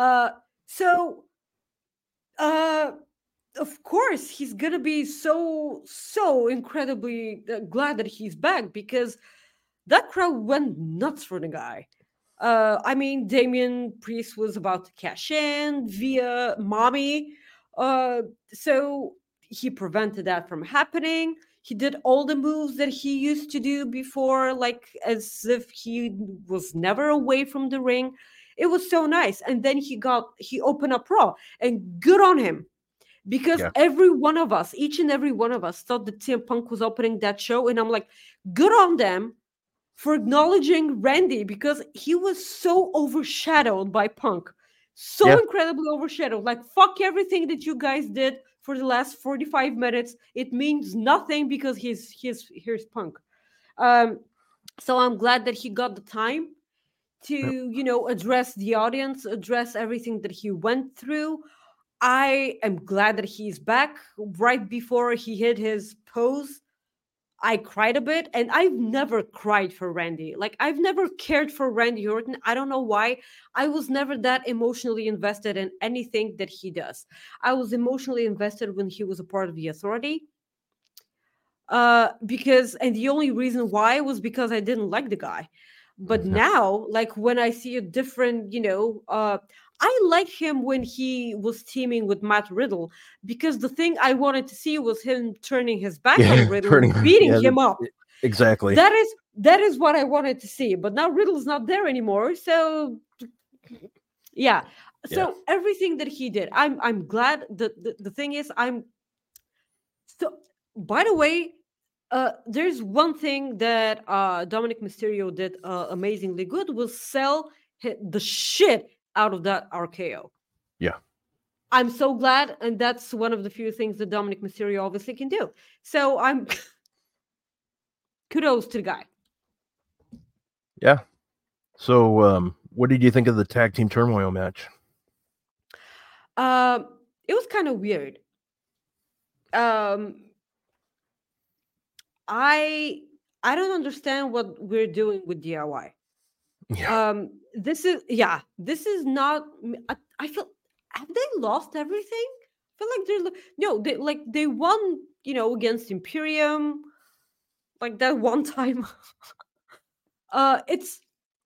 Of course, he's gonna be so incredibly glad that he's back, because that crowd went nuts for the guy. I mean, Damian Priest was about to cash in via Mommy, so he prevented that from happening. He did all the moves that he used to do before, like as if he was never away from the ring. It was so nice. And then he opened up Raw, and good on him. Because every one of us, each and every one of us, thought that CM Punk was opening that show. And I'm like, good on them for acknowledging Randy, because he was so overshadowed by Punk. So incredibly overshadowed. Like, fuck everything that you guys did for the last 45 minutes. It means nothing because here's Punk. So I'm glad that he got the time to, address the audience, address everything that he went through. I am glad that he's back. Right before he hit his pose, I cried a bit, and I've never cried for Randy. Like, I've never cared for Randy Orton. I don't know why. I was never that emotionally invested in anything that he does. I was emotionally invested when he was a part of the Authority. And the only reason why was because I didn't like the guy. But now, like when I see a different, I liked him when he was teaming with Matt Riddle, because the thing I wanted to see was him turning his back on Riddle and beating him up. Exactly. That is what I wanted to see. But now Riddle's not there anymore. So yeah. So everything that he did, I'm glad. The thing is, by the way, there's one thing that Dominic Mysterio did amazingly good, was sell the shit out of that RKO. Yeah. I'm so glad, and that's one of the few things that Dominic Mysterio obviously can do. So I'm kudos to the guy. Yeah. So what did you think of the Tag Team Turmoil match? It was kind of weird. I don't understand what we're doing with DIY. Yeah. This is not. I feel, have they lost everything? I feel like they won, against Imperium, like that one time. It's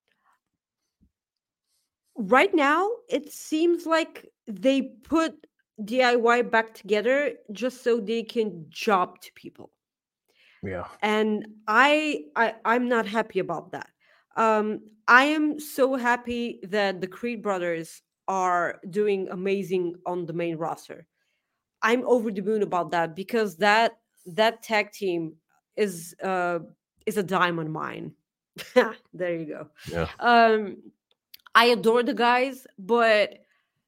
right now. It seems like they put DIY back together just so they can job to people. Yeah. And I'm not happy about that. I am so happy that the Creed brothers are doing amazing on the main roster. I'm over the moon about that, because that tag team is a diamond mine. There you go. Yeah. I adore the guys, but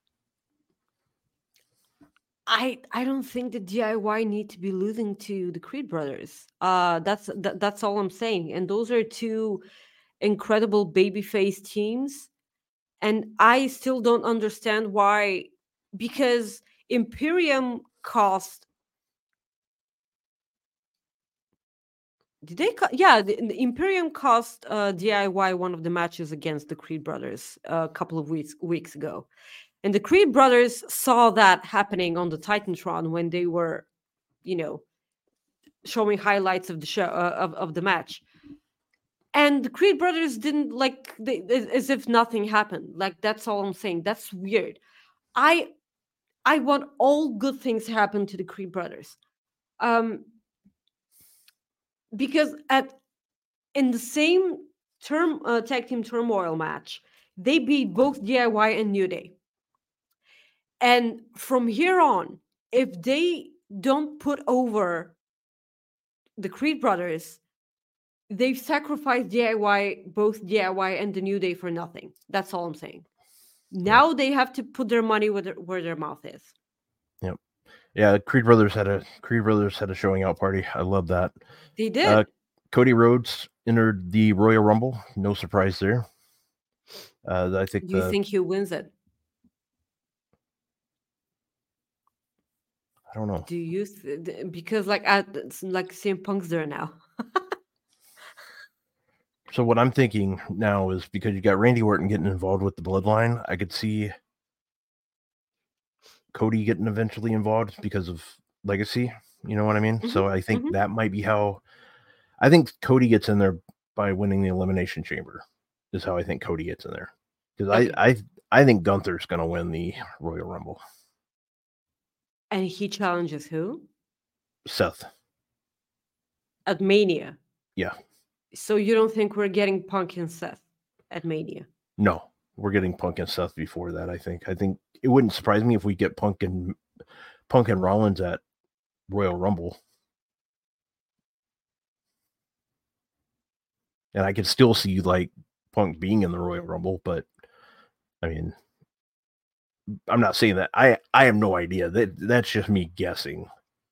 I don't think the DIY need to be losing to the Creed brothers. That's all I'm saying. And those are two incredible babyface teams, and I still don't understand why. Because Imperium cost. Did they? The Imperium cost DIY one of the matches against the Creed brothers a couple of weeks ago. And the Creed brothers saw that happening on the Titantron when they were, showing highlights of the show of the match. And the Creed brothers didn't as if nothing happened. Like, that's all I'm saying. That's weird. I want all good things to happen to the Creed brothers. Because in the same tag team turmoil match, they beat both DIY and New Day. And from here on, if they don't put over the Creed brothers, they've sacrificed both DIY and the New Day for nothing. That's all I'm saying. Now they have to put their money where their mouth is. Yep. Yeah, Creed brothers had a showing out party. I love that. They did. Cody Rhodes entered the Royal Rumble. No surprise there. I think. Do you think he wins it? I don't know. Do you? Because CM Punk's there now. So what I'm thinking now is, because you got Randy Orton getting involved with the Bloodline, I could see Cody getting eventually involved because of legacy. You know what I mean? Mm-hmm. So I think that might be how. I think Cody gets in there by winning the Elimination Chamber. Is how I think Cody gets in there, because I think Gunther's going to win the Royal Rumble. And he challenges who? Seth. At Mania. Yeah. So you don't think we're getting Punk and Seth at Mania? No, we're getting Punk and Seth before that. I think it wouldn't surprise me if we get Punk and Rollins at Royal Rumble. And I could still see like Punk being in the Royal Rumble, but I mean, I'm not saying that. I have no idea. That's just me guessing.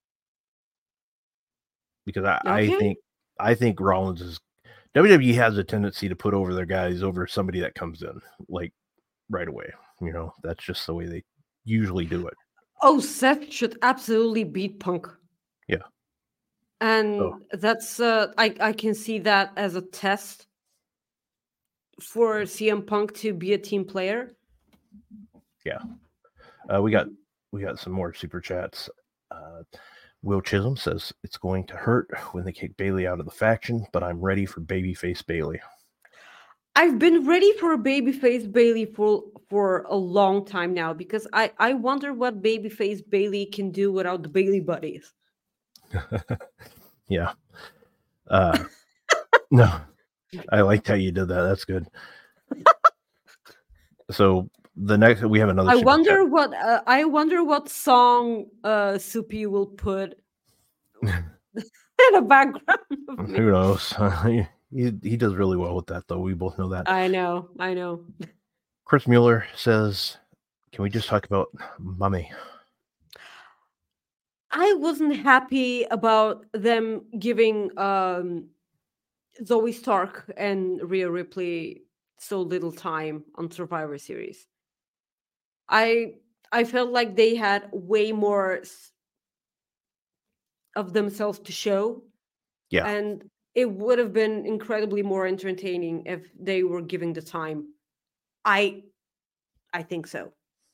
Because I think Rollins is. WWE has a tendency to put over their guys over somebody that comes in like right away. You know, that's just the way they usually do it. Oh, Seth should absolutely beat Punk. Yeah. And that's I can see that as a test for CM Punk to be a team player. Yeah. We got some more super chats. Will Chisholm says it's going to hurt when they kick Bayley out of the faction, but I'm ready for babyface Bayley. I've been ready for a babyface Bayley for a long time now, because I wonder what babyface Bayley can do without the Bayley buddies. Yeah. No, I liked how you did that. That's good. So the next we have another. I wonder what song Soupy will put in the background. Who knows? He does really well with that, though. We both know that. I know. Chris Mueller says, "Can we just talk about Mummy?" I wasn't happy about them giving Zoe Stark and Rhea Ripley so little time on Survivor Series. I felt like they had way more of themselves to show. Yeah. And it would have been incredibly more entertaining if they were giving the time. I think so.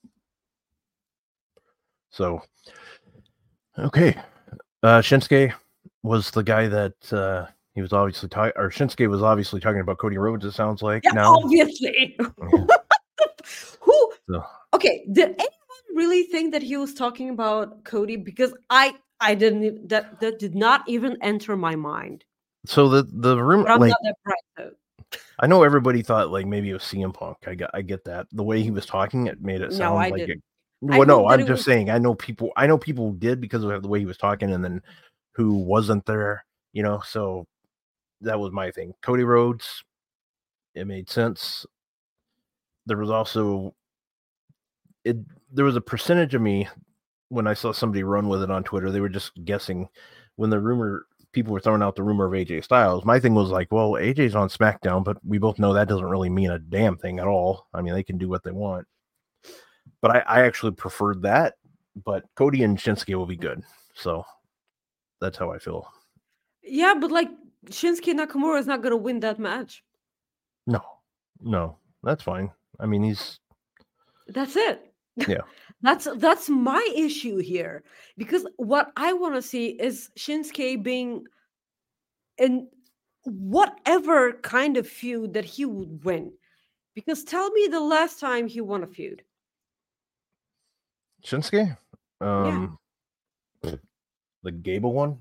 So, okay. Shinsuke was the guy that he was obviously Shinsuke was obviously talking about Cody Rhodes, it sounds like. Yeah, now. Obviously. Yeah. Who? So. Okay, did anyone really think that he was talking about Cody? Because I didn't. That did not even enter my mind. So the rumor, but I'm not that bright, though. I know everybody thought like maybe it was CM Punk. I get that. The way he was talking, it made it sound like it. Well, no, I'm just saying. I know people did because of the way he was talking, and then who wasn't there, you know. So that was my thing. Cody Rhodes, it made sense. There was also there was a percentage of me when I saw somebody run with it on Twitter. They were just guessing when people were throwing out the rumor of AJ Styles. My thing was like, well, AJ's on SmackDown, but we both know that doesn't really mean a damn thing at all. I mean, they can do what they want. But I actually preferred that. But Cody and Shinsuke will be good. So that's how I feel. Yeah, but like Shinsuke Nakamura is not going to win that match. No, that's fine. I mean, that's it. Yeah. That's my issue here, because what I want to see is Shinsuke being whatever kind of feud that he would win. Because tell me the last time he won a feud. Shinsuke? Yeah. The Gable one?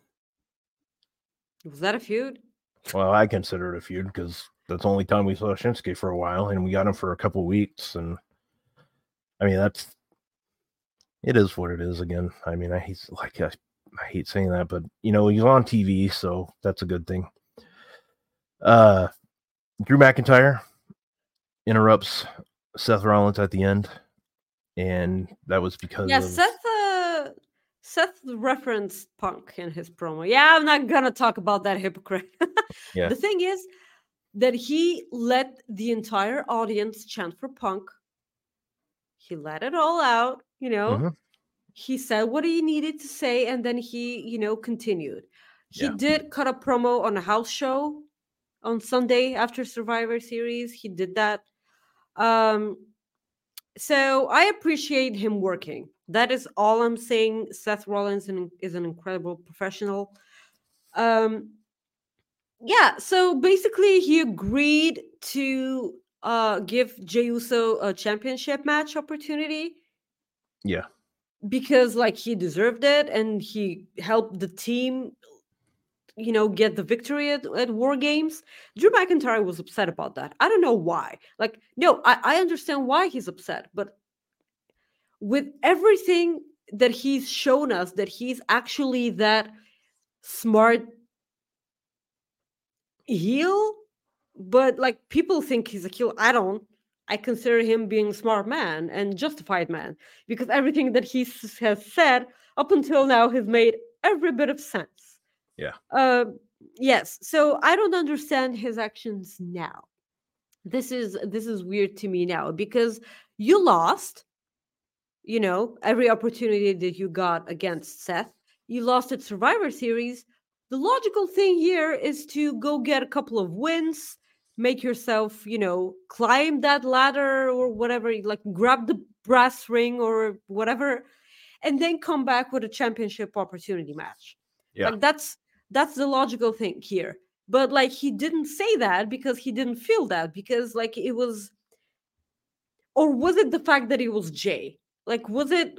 Was that a feud? Well, I consider it a feud because that's the only time we saw Shinsuke for a while, and we got him for a couple weeks. And I mean, it is what it is. Again, I mean, I hate saying that, but you know, he's on TV, so that's a good thing. Drew McIntyre interrupts Seth Rollins at the end, and that was because Seth referenced Punk in his promo. Yeah, I'm not gonna talk about that hypocrite. Yeah. The thing is that he let the entire audience chant for Punk. He let it all out, you know. Mm-hmm. He said what he needed to say, and then he, continued. He did cut a promo on a house show on Sunday after Survivor Series. He did that. So I appreciate him working. That is all I'm saying. Seth Rollins is an incredible professional. So basically he agreed to give Jey Uso a championship match opportunity. Yeah. Because he deserved it, and he helped the team, get the victory at War Games. Drew McIntyre was upset about that. I don't know why. I understand why he's upset, but with everything that he's shown us, that he's actually that smart heel, but people think he's a heel. I don't. I consider him being a smart man and justified man, because everything that he has said up until now has made every bit of sense. Yeah. Yes. So I don't understand his actions now. This is weird to me now, because you lost, every opportunity that you got against Seth. You lost at Survivor Series. The logical thing here is to go get a couple of wins, make yourself, climb that ladder or whatever, grab the brass ring or whatever, and then come back with a championship opportunity match. Yeah. That's the logical thing here. But he didn't say that because he didn't feel that, because it was, or was it the fact that it was Jay? Was it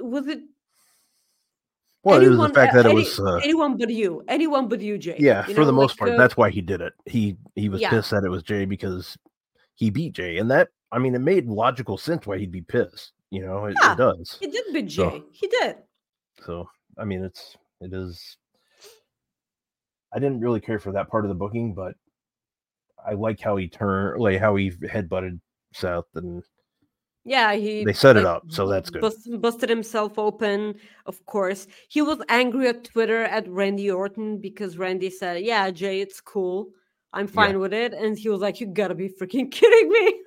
well, it was the fact that it was anyone but you, Jay. Yeah, for the most part, that's why he did it. He was pissed that it was Jay because he beat Jay, and that, I mean, it made logical sense why he'd be pissed. It does. He did beat Jay. he did. So I mean, it is. I didn't really care for that part of the booking, but I like how he headbutted Seth, and they set it up, so that's good. Busted himself open, of course. He was angry at Twitter at Randy Orton because Randy said, "Yeah, Jay, it's cool. I'm fine with it," and he was like, "You gotta be freaking kidding me!"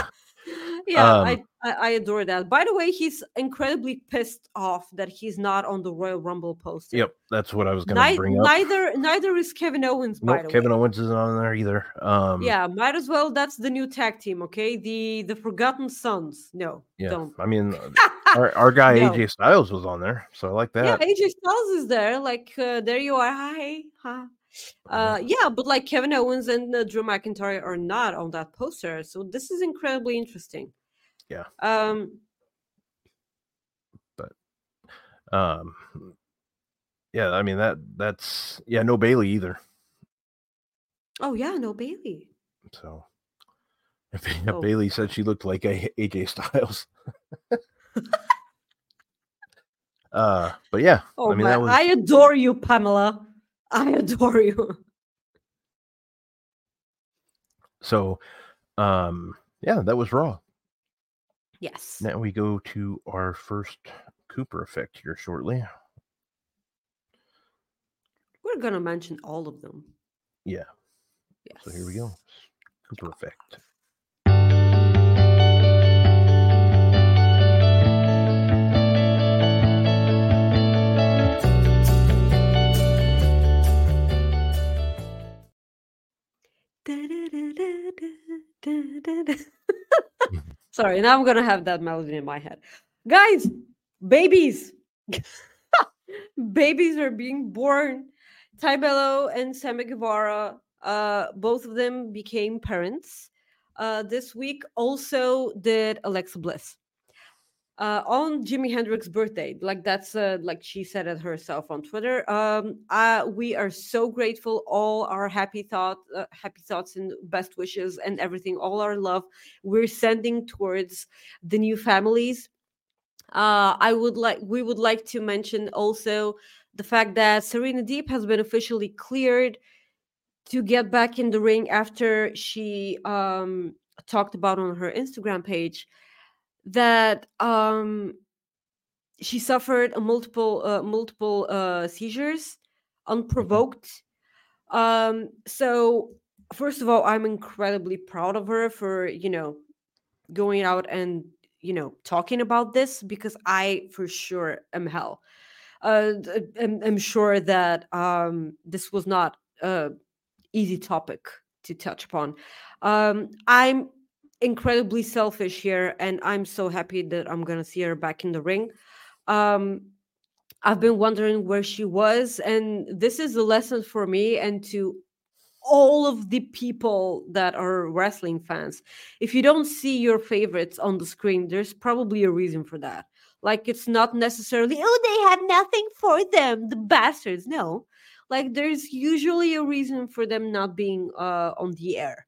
Yeah. I adore that. By the way, he's incredibly pissed off that he's not on the Royal Rumble poster. Yep, that's what I was going to bring up. Neither is Kevin Owens. By the way, Kevin Owens isn't on there either. Might as well. That's the new tag team, okay? The Forgotten Sons. No, don't. I mean, our guy AJ Styles was on there, so I like that. Yeah, AJ Styles is there. There you are. Hi. But Kevin Owens and Drew McIntyre are not on that poster, so this is incredibly interesting. Yeah. Yeah, I mean that's no Bailey either. Oh yeah, no Bailey. So Bailey said she looked like AJ Styles. But yeah, I mean, I adore you, Pamela. I adore you. So, that was Raw. Yes. Now we go to our first Cooper effect here shortly. We're going to mention all of them. Yeah. Yes. So here we go. Cooper effect. Sorry, now I'm gonna have that melody in my head. Guys, babies. Babies are being born. Ty Bello and Sammy Guevara Both of them became parents this week. Also did Alexa Bliss. On Jimi Hendrix's birthday, like that's like she said it herself on Twitter. We are so grateful. All our happy thoughts and best wishes and everything, all our love, we're sending towards the new families. We would like to mention also the fact that Serena Deeb has been officially cleared to get back in the ring after she talked about on her Instagram page that she suffered a multiple seizures unprovoked. So first of all, I'm incredibly proud of her for going out and talking about this, because I for sure am hell. I'm sure that this was not a easy topic to touch upon. I'm incredibly selfish here, and I'm so happy that I'm gonna see her back in the ring. I've been wondering where she was, and this is a lesson for me and to all of the people that are wrestling fans. If you don't see your favorites on the screen, there's probably a reason for that. Like, it's not necessarily, oh, they have nothing for them, the bastards. No, like there's usually a reason for them not being on the air.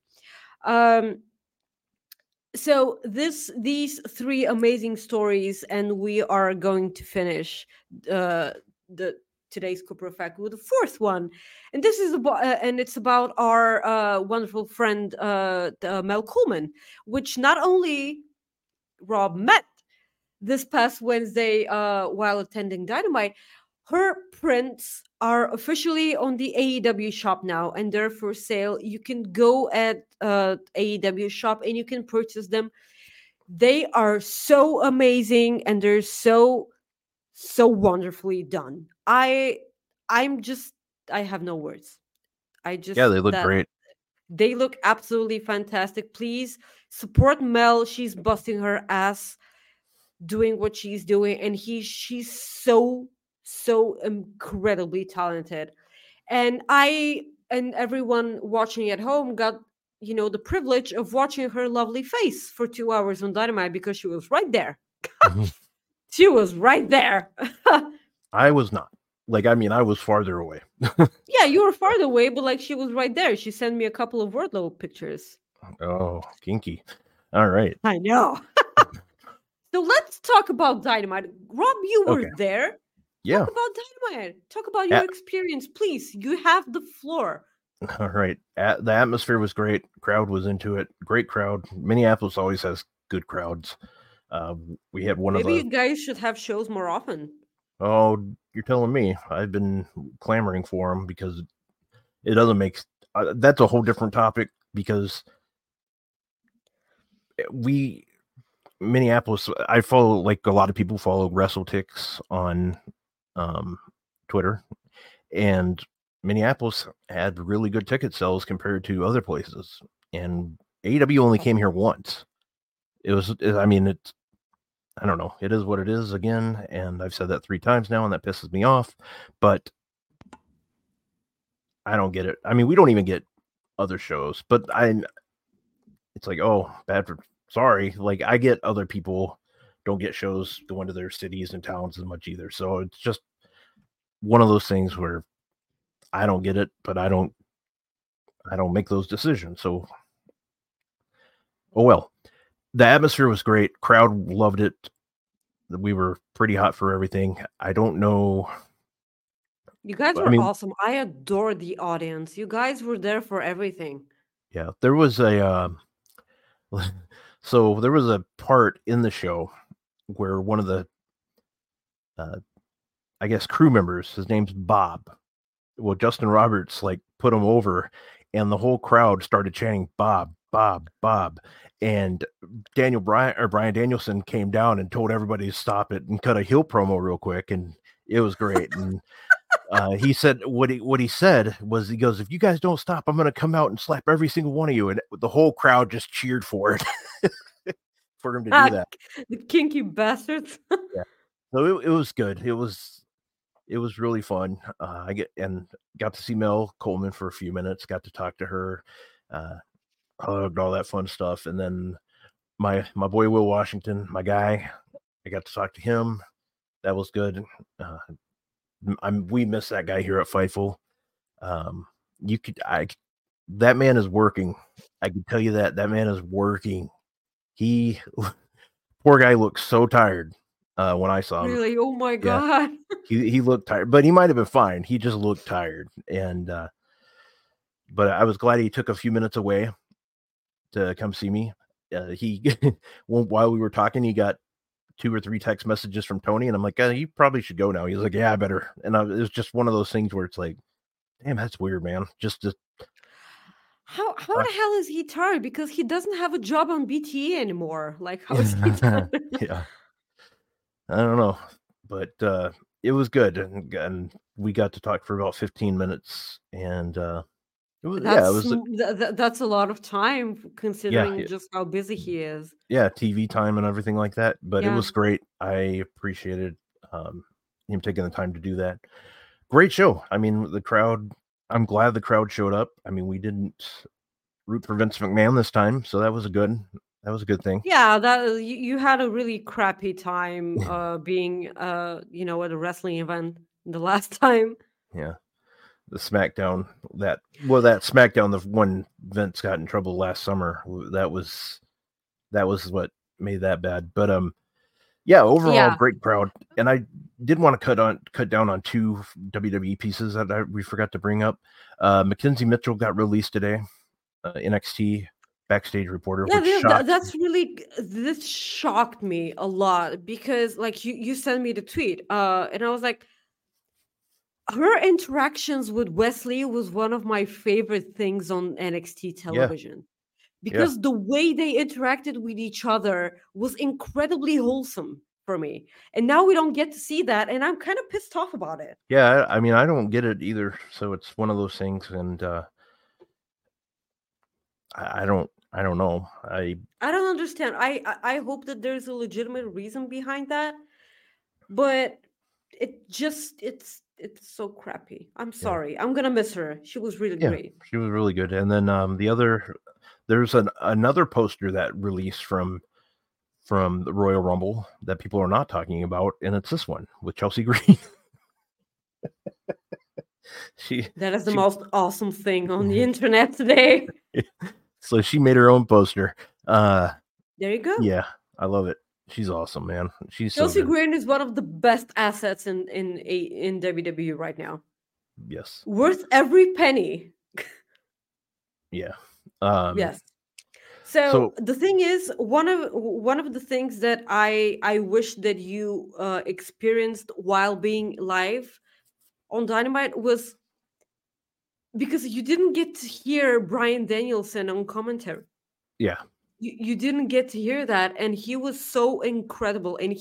So these three amazing stories, and we are going to finish the today's Cooper Effect with the fourth one, and this is about and it's about our wonderful friend Mel Coolman, which not only Rob met this past Wednesday while attending Dynamite. Her prints are officially on the AEW shop now, and they're for sale. You can go at AEW shop and you can purchase them. They are so amazing, and they're so wonderfully done. I have no words. Yeah, they look great. They look absolutely fantastic. Please support Mel. She's busting her ass doing what she's doing, and she's so incredibly talented. And I and everyone watching at home got the privilege of watching her lovely face for 2 hours on Dynamite, because she was right there. She was right there. I was not. I was farther away. Yeah, you were farther away, but like she was right there. She sent me a couple of Wardlow pictures. Oh, kinky. All right. I know. So let's talk about Dynamite. Rob, you were there. Yeah. Talk about Dynamite. Talk about your experience, please. You have the floor. All right. The atmosphere was great. Crowd was into it. Great crowd. Minneapolis always has good crowds. We had Maybe you guys should have shows more often. Oh, you're telling me. I've been clamoring for them because it doesn't make... that's a whole different topic, because Minneapolis, I follow, like a lot of people follow WrestleTix on Twitter, and Minneapolis had really good ticket sales compared to other places, and AEW only came here once. It's I don't know, it is what it is again, and I've said that 3 times now, and that pisses me off, but I don't get it. I mean, we don't even get other shows, but it's like, oh, sorry, like I get other people don't get shows going to their cities and towns as much either. So it's just one of those things where I don't get it, but I don't make those decisions. So, oh well. The atmosphere was great. Crowd loved it. We were pretty hot for everything. I don't know. You guys were awesome. I adore the audience. You guys were there for everything. Yeah, there was a so there was a part in the show where one of the I guess crew members, his name's Bob. Well, Justin Roberts put him over, and the whole crowd started chanting Bob, Bob, Bob. And Bryan Danielson came down and told everybody to stop it and cut a heel promo real quick, and it was great. And he said what he said was, he goes, if you guys don't stop, I'm going to come out and slap every single one of you. And the whole crowd just cheered for it, for him to do that. The kinky bastards. Yeah. So it was good. It was it was really fun. I got to see Mel Coleman for a few minutes, got to talk to her, hugged, all that fun stuff. And then my boy Will Washington, my guy, I got to talk to him. That was good. We miss that guy here at Fightful. That man is working. I can tell you that man is working. He, poor guy, looks so tired when I saw him. Really? Oh my God. He looked tired, but he might have been fine. He just looked tired. And but I was glad he took a few minutes away to come see me. While we were talking, he got 2 or 3 text messages from Tony, and I'm like, you probably should go now. He's like, yeah, I better. And it was just one of those things where it's like, damn, that's weird, man. How the hell is he tired? Because he doesn't have a job on BTE anymore. Like, how is he tired? Yeah, I don't know, but it was good, and we got to talk for about 15 minutes, and that's a lot of time considering just how busy he is. Yeah, TV time and everything like that. But it was great. I appreciated him taking the time to do that. Great show. I mean, the crowd. I'm glad the crowd showed up. I mean, we didn't root for Vince McMahon this time, so that was a good thing. Yeah, that you had a really crappy time being at a wrestling event the last time. Yeah. The SmackDown that SmackDown, the one Vince got in trouble last summer, that was what made that bad. But overall great crowd. And I did want to cut down on 2 WWE pieces that we forgot to bring up. Mackenzie Mitchell got released today, NXT backstage reporter. Yeah, this shocked me a lot because like you sent me the tweet and I was like, her interactions with Wesley was one of my favorite things on NXT television because the way they interacted with each other was incredibly wholesome for me. And now we don't get to see that. And I'm kind of pissed off about it. Yeah. I mean, I don't get it either. So it's one of those things. And I don't know. I don't understand. I hope that there's a legitimate reason behind that. But it's so crappy. I'm sorry. I'm gonna miss her. She was really great. She was really good. And then there's another poster that released from the Royal Rumble that people are not talking about, and it's this one with Chelsea Green. That is the most awesome thing on the internet today. So she made her own poster. There you go. Yeah, I love it. She's awesome, man. She's Chelsea Green is one of the best assets in WWE right now. Yes. Worth every penny. Yeah. Yes. So the thing is, one of the things that I wish that you experienced while being live on Dynamite was because you didn't get to hear Bryan Danielson on commentary. Yeah. You didn't get to hear that, and he was so incredible. And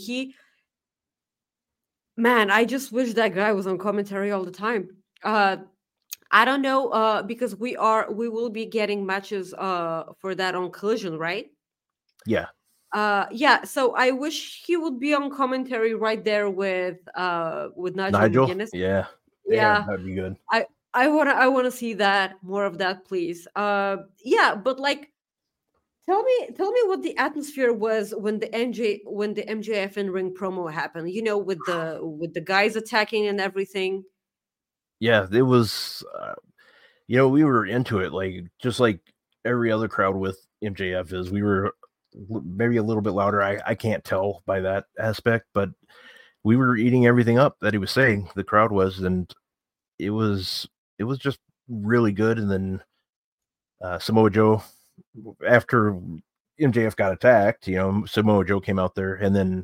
I just wish that guy was on commentary all the time. I don't know, because we will be getting matches for that on Collision, right? Yeah. So I wish he would be on commentary right there with Nigel McGuinness. Yeah. Yeah, that'd be good. I wanna see that, more of that, please. But like, tell me what the atmosphere was when the MJF in ring promo happened. You know, with the guys attacking and everything. Yeah, it was. We were into it, like just like every other crowd with MJF is. We were maybe a little bit louder. I can't tell by that aspect, but we were eating everything up that he was saying. The crowd was, and it was just really good. And then Samoa Joe, after MJF got attacked, Samoa Joe came out there, and then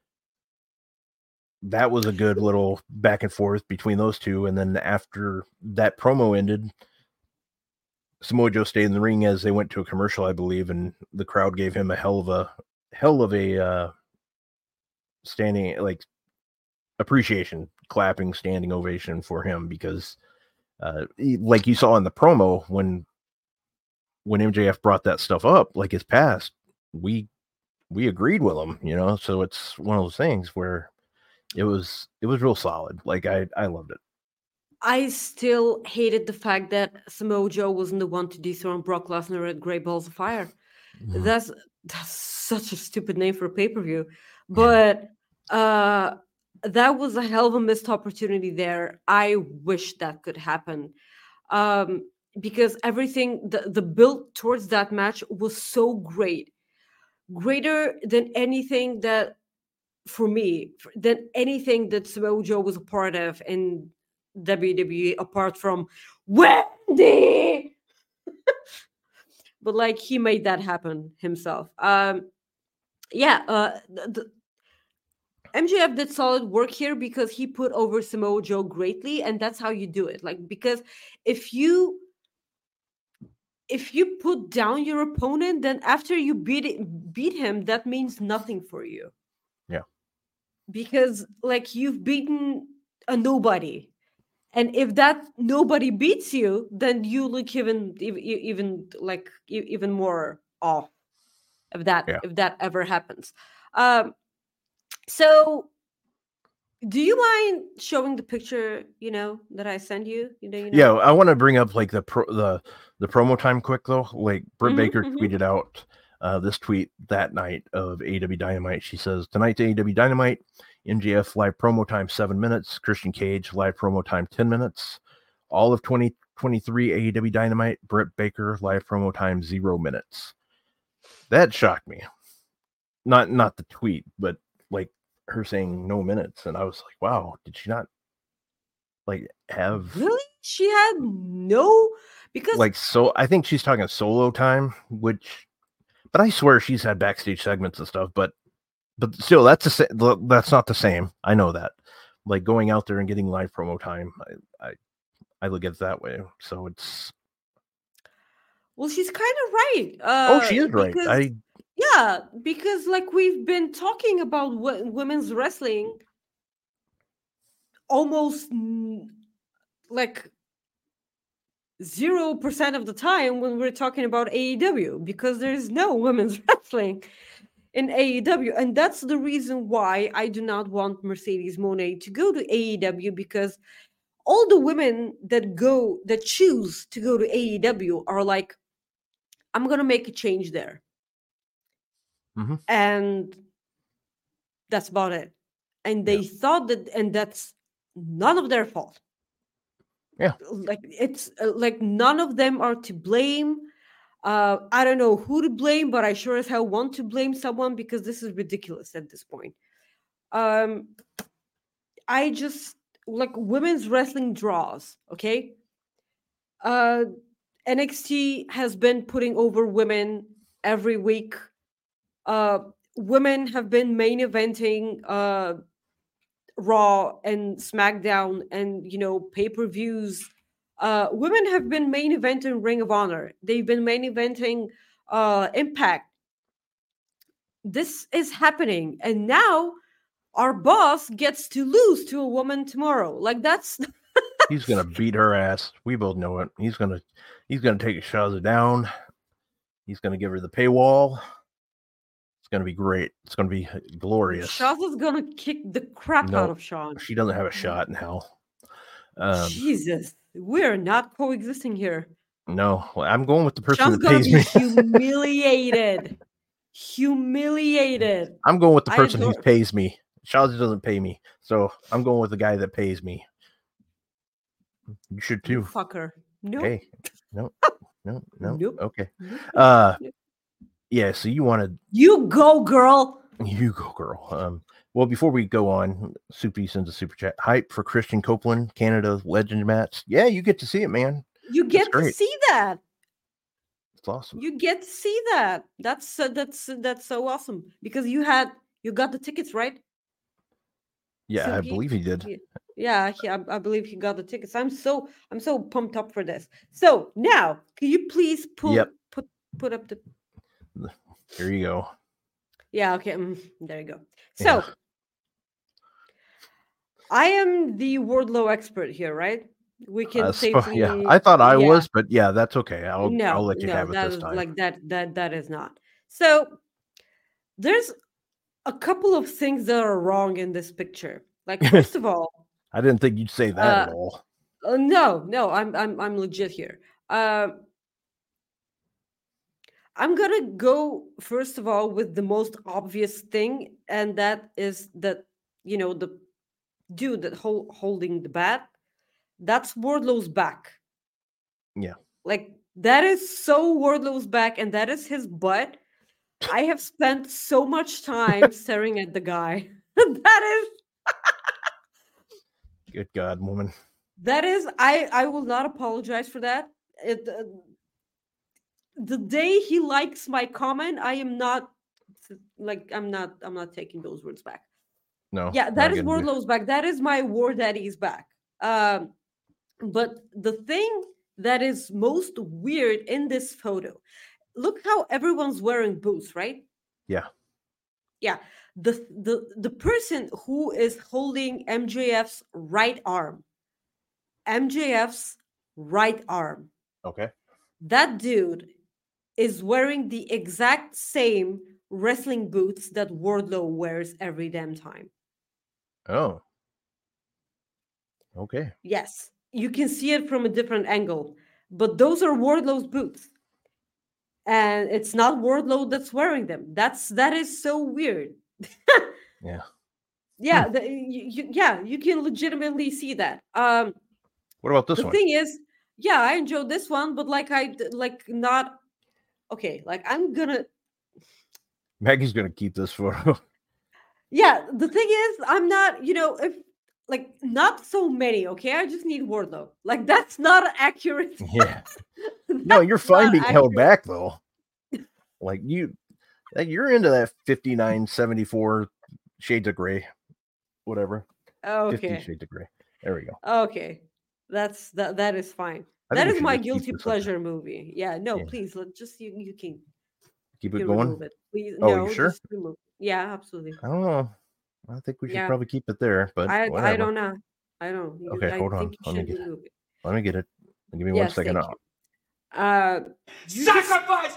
that was a good little back and forth between those two. And then after that promo ended, Samoa Joe stayed in the ring as they went to a commercial, I believe, and the crowd gave him a hell of a standing, like, appreciation, clapping, standing ovation for him, because like you saw in the promo, when MJF brought that stuff up, like his past, we agreed with him, so it's one of those things where It was real solid. Like I loved it. I still hated the fact that Samoa Joe wasn't the one to dethrone Brock Lesnar at Great Balls of Fire. Mhm. That's such a stupid name for a pay-per-view. But that was a hell of a missed opportunity there. I wish that could happen. Because everything, the build towards that match was so great. Greater than anything that, for me, than anything that Samoa Joe was a part of in WWE, apart from Wendy. But like, he made that happen himself. MJF did solid work here because he put over Samoa Joe greatly, and that's how you do it. Like, because if you put down your opponent, then after you beat him, that means nothing for you. Yeah. Because like, you've beaten a nobody. And if that nobody beats you, then you look even more off if that ever happens. So do you mind showing the picture, that I send you? Yeah, I want to bring up like the promo time quick though. Like Britt Baker tweeted out this tweet that night of AEW Dynamite. She says, tonight's AEW Dynamite, MJF live promo time 7 minutes, Christian Cage live promo time 10 minutes. All of 2023 AEW Dynamite, Britt Baker live promo time 0 minutes. That shocked me. Not the tweet, but like her saying no minutes, and I was like, wow, did she not like have really? She had no, because like, so I think she's talking solo time, but I swear she's had backstage segments and stuff, but still, that's not the same. I know that. Like going out there and getting live promo time, I look at it that way. So it's, well, she's kind of right. She is right. Because like, we've been talking about women's wrestling almost like 0% of the time when we're talking about AEW, because there's no women's wrestling in AEW. And that's the reason why I do not want Mercedes Moné to go to AEW, because all the women that choose to go to AEW are like, I'm going to make a change there. Mm-hmm. And that's about it. And they thought that, and that's none of their fault. Yeah. Like, it's like, none of them are to blame. I don't know who to blame, but I sure as hell want to blame someone, because this is ridiculous at this point. I just, like, women's wrestling draws, okay? NXT has been putting over women every week. Women have been main eventing Raw and SmackDown and, pay-per-views. Women have been main eventing Ring of Honor. They've been main eventing Impact. This is happening. And now our boss gets to lose to a woman tomorrow. Like, that's... He's going to beat her ass. We both know it. He's going to take Shazza down. He's going to give her the paywall. It's going to be great. It's going to be glorious. Shazza's going to kick the crap out of Shawn. She doesn't have a shot in hell. Jesus, we're not coexisting here. No, I'm going with the person Shawn's that pays me. Humiliated. Humiliated. I'm going with the person who pays me. Shazza doesn't pay me, so I'm going with the guy that pays me. You should too. You fucker. No. Hey, no. Nope. Okay. Nope. Yeah. So you wanted. You go, girl. You go, girl. Well, before we go on, Soupy sends a super chat. Hype for Christian Copeland, Canada Legend match. Yeah, you get to see it, man. You get to see that. It's awesome. You get to see that. That's so awesome, because you got the tickets, right? Yeah, Soupy? I believe he did. Yeah, I believe he got the tickets. I'm so pumped up for this. So now, can you please put up the? Here you go. Yeah. Okay. There you go. So, I am the Wardlow expert here, right? We can safely. Yeah, I thought I was, but yeah, that's okay. I'll let you have it this time. Like that is not. So, there's a couple of things that are wrong in this picture. Like, first of all, I didn't think you'd say that at all. No, I'm legit here. I'm gonna go first of all with the most obvious thing, and that is that the dude that holding the bat, that's Wardlow's back. Yeah, like that is so Wardlow's back, and that is his butt. I have spent so much time staring at the guy. That is good God, woman. That is, I will not apologize for that. The day he likes my comment, I am not I'm not taking those words back. No. Yeah, that is Wardlow's back. That is my War Daddy's back. But the thing that is most weird in this photo, look how everyone's wearing boots, right? Yeah. Yeah. The person who is holding MJF's right arm. Okay. That dude is wearing the exact same wrestling boots that Wardlow wears every damn time. Oh. Okay. Yes. You can see it from a different angle, but those are Wardlow's boots. And it's not Wardlow that's wearing them. That is so weird. Yeah. Yeah, you can legitimately see that. What about this one? The thing is, yeah, I enjoyed this one, but not okay. I'm gonna. Maggie's gonna keep this photo. Yeah, the thing is, I'm not. If not so many. Okay, I just need Wardlow. That's not accurate. Yeah. No, you're fine being held back though. You're into that 59-74 shades of gray, whatever. Okay. 50 shades of gray. There we go. Okay, that is fine. That is my guilty pleasure movie. Yeah, no, yeah. Please you can keep it going. It. Please, oh, no, you sure? Just remove. Yeah, absolutely. I don't know. I think we should probably keep it there, but I don't know. I don't. Okay, hold on. Let me get it. Give me 1 second. Sacrifice!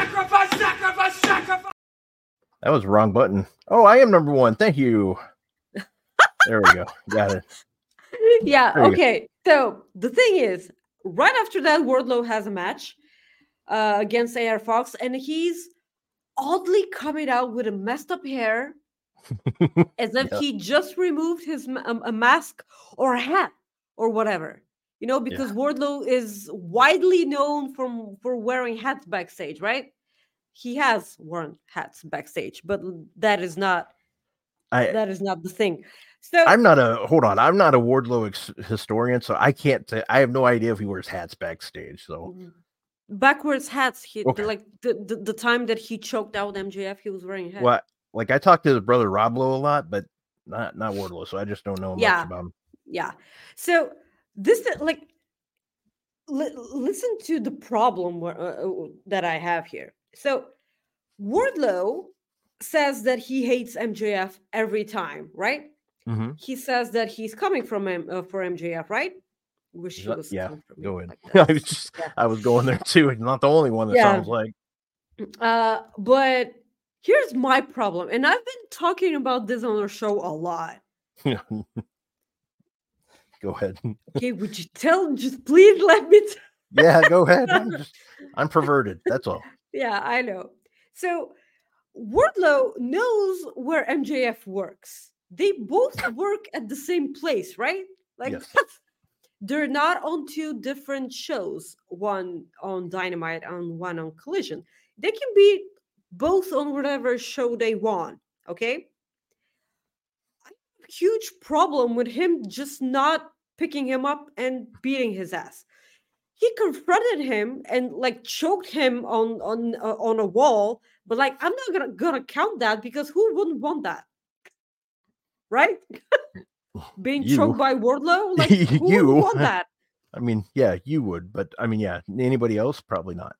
That was the wrong button. Oh, I am number one. Thank you. There we go. Got it. Yeah. Okay. So the thing is, right after that, Wardlow has a match against AR Fox, and he's oddly coming out with a messed up hair, as if he just removed his a mask or a hat or whatever. Because Wardlow is widely known for wearing hats backstage, right? He has worn hats backstage, but that is not the thing. So I'm not a Wardlow historian, so I can't say. I have no idea if he wears hats backstage. So backwards hats, the time that he choked out MJF, he was wearing hats. Well, I talked to his brother Rob Lowe a lot, but not Wardlow, so I just don't know much about him. Yeah. So this listen to the problem that I have here. So Wardlow says that he hates MJF every time, right? Mm-hmm. He says that he's coming from him for MJF, right? Wish he was coming from go ahead. I was going there too. It's not the only one that sounds like. But here's my problem, and I've been talking about this on our show a lot. Go ahead. Okay, would you just please let me yeah, go ahead. I'm perverted. That's all. Yeah, I know. So Wardlow knows where MJF works. They both work at the same place, right? Yes. They're not on two different shows, one on Dynamite and one on Collision. They can be both on whatever show they want, okay? I have a huge problem with him just not picking him up and beating his ass. He confronted him and choked him on a wall, but I'm not gonna count that, because who wouldn't want that, right? Being choked by Wardlow, who wouldn't want that? I mean, yeah, you would, but I mean, yeah, anybody else probably not.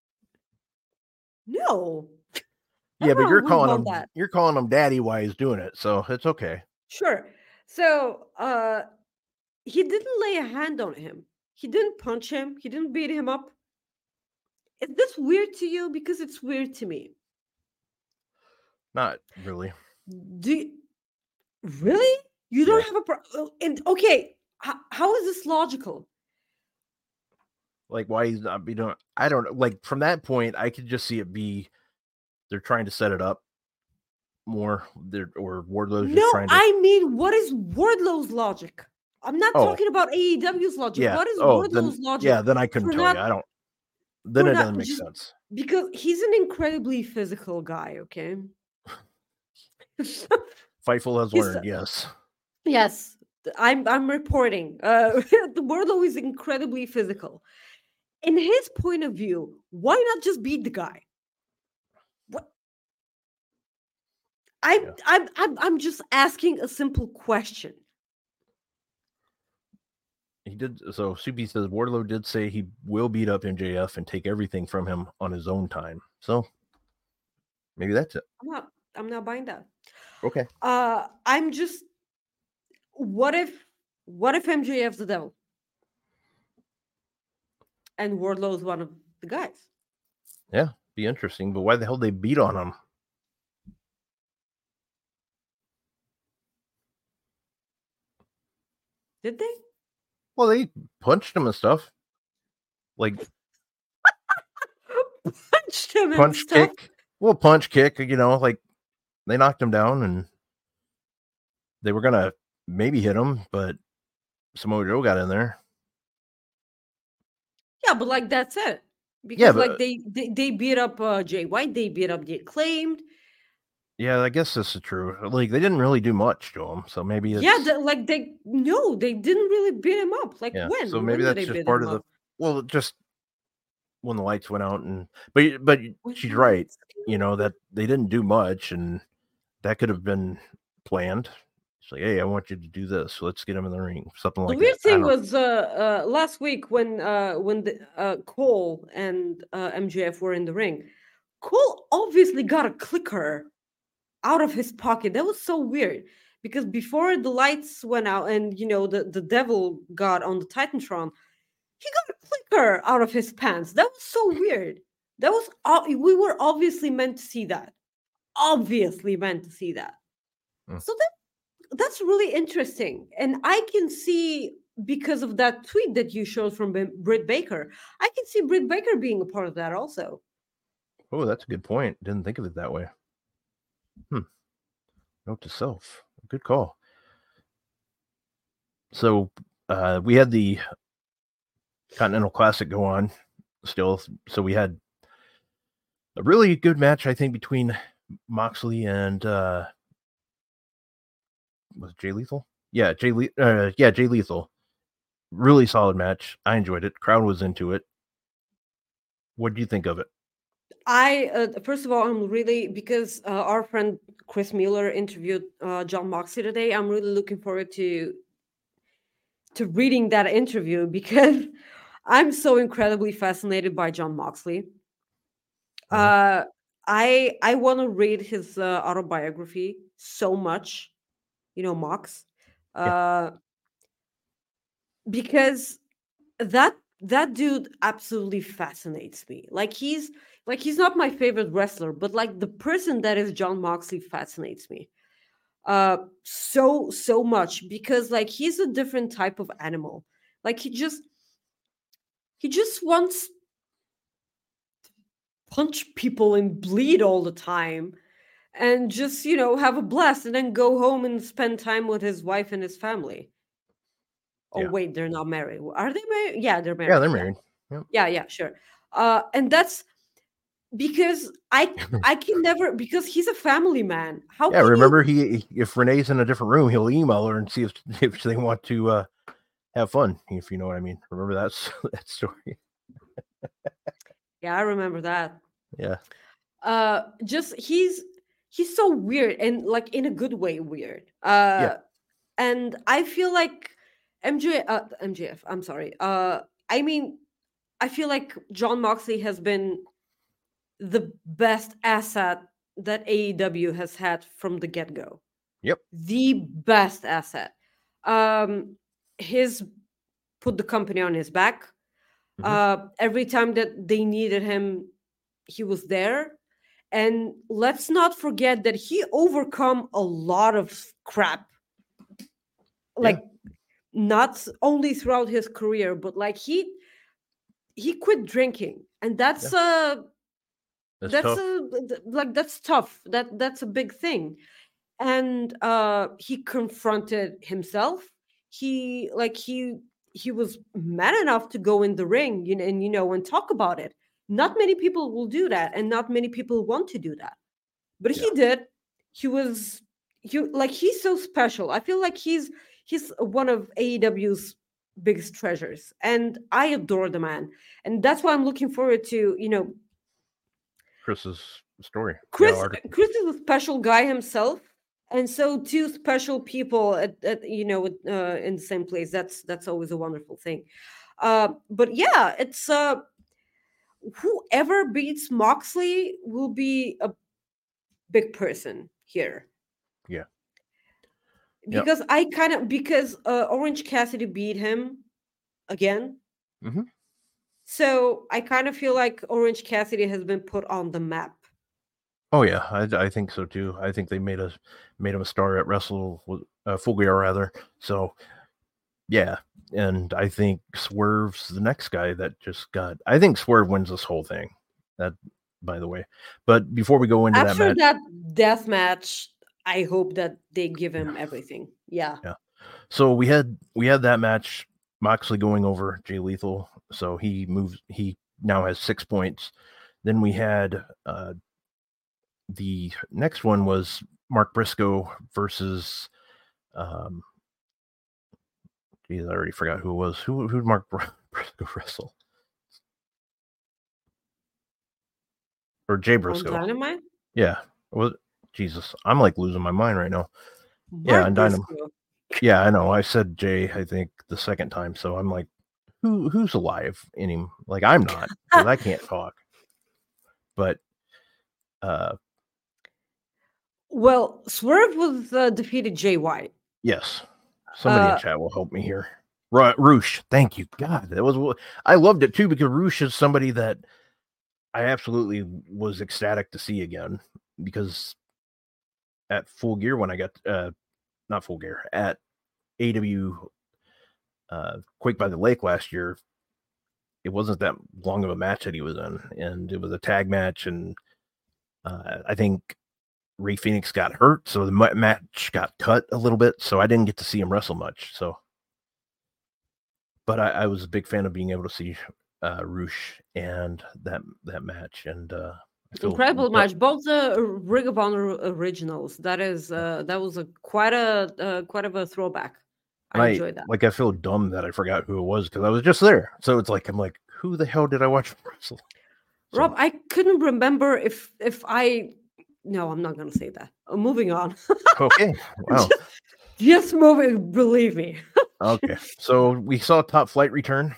No. Yeah, but you're calling him daddy while he's doing it, so it's okay. Sure. So he didn't lay a hand on him. He didn't punch him. He didn't beat him up. Is this weird to you? Because it's weird to me. Not really. Really? You don't have a and okay, how is this logical? Like, why he's not be doing? I don't know. Like, from that point, I could just see it be they're trying to set it up more. Or Wardlow's just trying to. I mean, what is Wardlow's logic? I'm not talking about AEW's logic. Yeah. What is Wardlow's logic? Yeah, then I couldn't tell you. I don't. Then it doesn't make sense. Because he's an incredibly physical guy, okay? Fightful has learned, yes. Yes, I'm reporting. The Wardlow is incredibly physical. In his point of view, why not just beat the guy? What? I'm just asking a simple question. He did. So CB says Wardlow did say he will beat up MJF and take everything from him on his own time. So maybe that's it. I'm not buying that. Okay. I'm just. What if MJF's the devil and Wardlow's one of the guys? Yeah, be interesting. But why the hell they beat on him? Did they? Well, they punched him and stuff. Like punched him punch and stuff. Kick. Well, punch kick, like they knocked him down and they were gonna maybe hit him, but Samoa Joe got in there. Yeah, but like that's it. Because like they beat up Jay White, they beat up the Acclaimed. Yeah, I guess this is true. Like they didn't really do much to him, so maybe it's... they didn't really beat him up. Like when? So maybe that's just part of the... Well, just when the lights went out, and but she's right. That they didn't do much, and that could have been planned. It's like, hey, I want you to do this. So let's get him in the ring. Something like that. The weird thing was last week when Cole and MJF were in the ring. Cole obviously got a clicker out of his pocket. That was so weird because before the lights went out and the devil got on the Titantron, he got a clicker out of his pants. That was so weird. That was we were obviously meant to see that. So that's really interesting, and I can see because of that tweet that you showed from Britt Baker. I can see Britt Baker being a part of that also. Oh, that's a good point. Didn't think of it that way. Note to self. Good call. So we had the Continental Classic go on still. So we had a really good match, I think, between Moxley and was it Jay Lethal? Yeah, Jay Lethal. Really solid match. I enjoyed it. Crowd was into it. What do you think of it? First of all, I'm really, because our friend Chris Mueller interviewed Jon Moxley today. I'm really looking forward to reading that interview because I'm so incredibly fascinated by Jon Moxley. I want to read his autobiography so much, Mox, because that dude absolutely fascinates me. Like he's not my favorite wrestler, but like the person that is Jon Moxley fascinates me so much because like he's a different type of animal. Like he just wants to punch people and bleed all the time and just have a blast and then go home and spend time with his wife and his family. Oh wait, they're not married. Are they married? Yeah, they're married. Yeah, they're married. Yeah, sure. And that's because I can never, because he's a family man. How? Yeah, remember if Renee's in a different room, he'll email her and see if they want to have fun. If you know what I mean. Remember that story? Yeah, I remember that. Yeah. Just he's so weird and like in a good way weird. And I feel like MJF. I'm sorry. I mean, I feel like Jon Moxley has been the best asset that AEW has had from the get-go. Yep. The best asset. His put the company on his back. Every time that they needed him, he was there. And let's not forget that he overcome a lot of crap like not only throughout his career, but like he quit drinking, and that's tough. that's tough. That's a big thing. And he confronted himself. He was man enough to go in the ring, and talk about it. Not many people will do that, and not many people want to do that, but he did. He's so special. I feel like he's one of AEW's biggest treasures, and I adore the man. And that's why I'm looking forward to Chris's story. Chris is a special guy himself, and so two special people at in the same place. That's always a wonderful thing. But yeah, it's whoever beats Moxley will be a big person here. Yeah. Because because Orange Cassidy beat him again. Mm-hmm. So I kind of feel like Orange Cassidy has been put on the map. Oh yeah, I think so too. I think they made him a star at Full Gear rather. So yeah, and I think Swerve's the next guy that just got. I think Swerve wins this whole thing. That, by the way. But before we go into after that death match, I hope that they give him everything. Yeah. Yeah. So we had that match. Moxley going over Jay Lethal. So he now has 6 points. Then we had the next one was Mark Briscoe versus I already forgot who it was. Who did Mark Briscoe wrestle? Or Jay Briscoe? On Dynamite? Yeah. Jesus, I'm like losing my mind right now. Mark on Dynamite. Yeah, I know. I said Jay, I think, the second time. So I'm like, who's alive in him? Like, I'm not, because I can't talk. But well, Swerve was defeated Jay White. Yes. Somebody in chat will help me here. Roosh, thank you. God, I loved it too, because Roosh is somebody that I absolutely was ecstatic to see again, because at Full Gear, when I got not Full Gear, at AW Quake by the Lake last year, it wasn't that long of a match that he was in, and it was a tag match, and I think Rey Fenix got hurt, so the match got cut a little bit, so I didn't get to see him wrestle much. So, but I was a big fan of being able to see Roosh and that match, and incredible match. Both the Ring of Honor originals. That was quite of a throwback. I enjoyed that. Like, I feel dumb that I forgot who it was, because I was just there. So it's like, I'm like, who the hell did I watch wrestle? So, Rob, I couldn't remember if I. No, I'm not going to say that. Moving on. Okay. Wow. Just moving. Believe me. Okay. So we saw Top Flight return.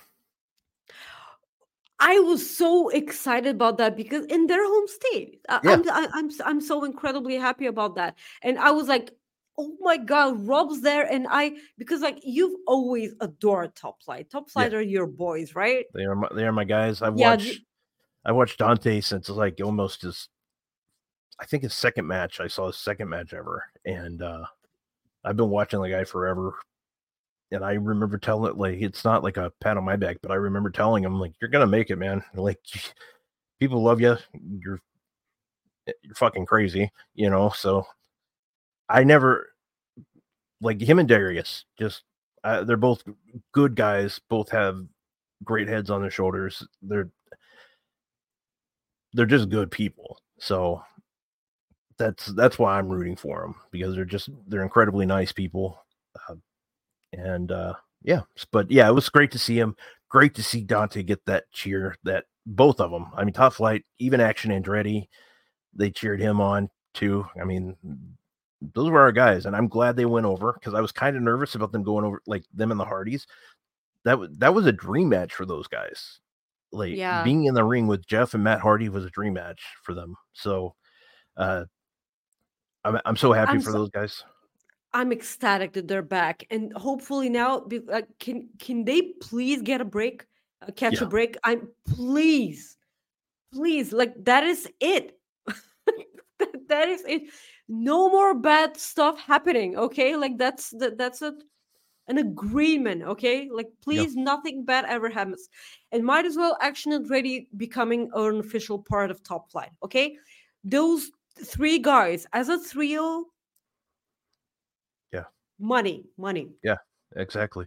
I was so excited about that, because in their home state, I'm so incredibly happy about that. And I was like, oh my God, Rob's there. And because like, you've always adored Top Flight. Top Flight are your boys, right? They are my guys. I watched Dante since like almost I think his second match. I saw his second match ever. And I've been watching the guy forever. And I remember telling it, like, it's not like a pat on my back, but I remember telling him, like, you're going to make it, man. Like, people love you. You're fucking crazy, So I never, like, him and Darius, just, they're both good guys. Both have great heads on their shoulders. They're just good people. So that's why I'm rooting for them, because they're incredibly nice people. But yeah, it was great to see him. Great to see Dante get that cheer, that both of them. I mean, Top Flight, even Action Andretti, they cheered him on too. I mean, those were our guys, and I'm glad they went over, because I was kind of nervous about them going over, like them and the Hardys. That was a dream match for those guys. Like, being in the ring with Jeff and Matt Hardy was a dream match for them. So, I'm so happy for those guys. I'm ecstatic that they're back, and hopefully now, can they please get a break, catch a break? Please, like, that is it. That is it. No more bad stuff happening. Okay, like that's it. an agreement, okay? Like, please, nothing bad ever happens. And might as well Action and Ready becoming an official part of Top Flight, okay? Those 3 guys as a trio. Yeah. Money. Yeah, exactly.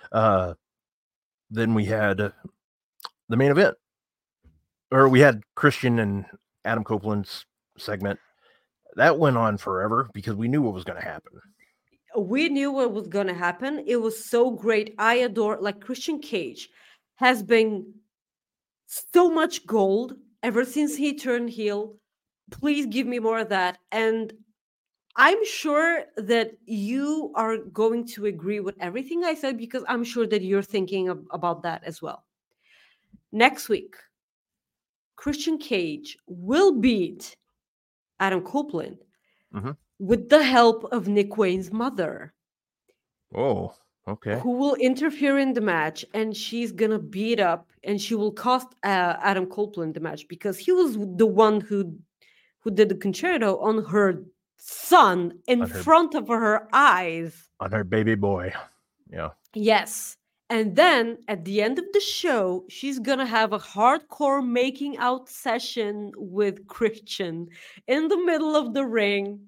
Then we had the main event. Or we had Christian and Adam Copeland's segment. That went on forever because we knew what was going to happen. We knew what was going to happen. It was so great. I adore, like, Christian Cage has been so much gold ever since he turned heel. Please give me more of that. And I'm sure that you are going to agree with everything I said, because I'm sure that you're thinking about that as well. Next week, Christian Cage will beat Adam Copeland with the help of Nick Wayne's mother. Oh, okay. Who will interfere in the match, and she's gonna beat up, and she will cost Adam Copeland the match, because he was the one who did the concerto on her son in front of her eyes. On her baby boy. Yeah. Yes. And then at the end of the show, she's going to have a hardcore making out session with Christian in the middle of the ring.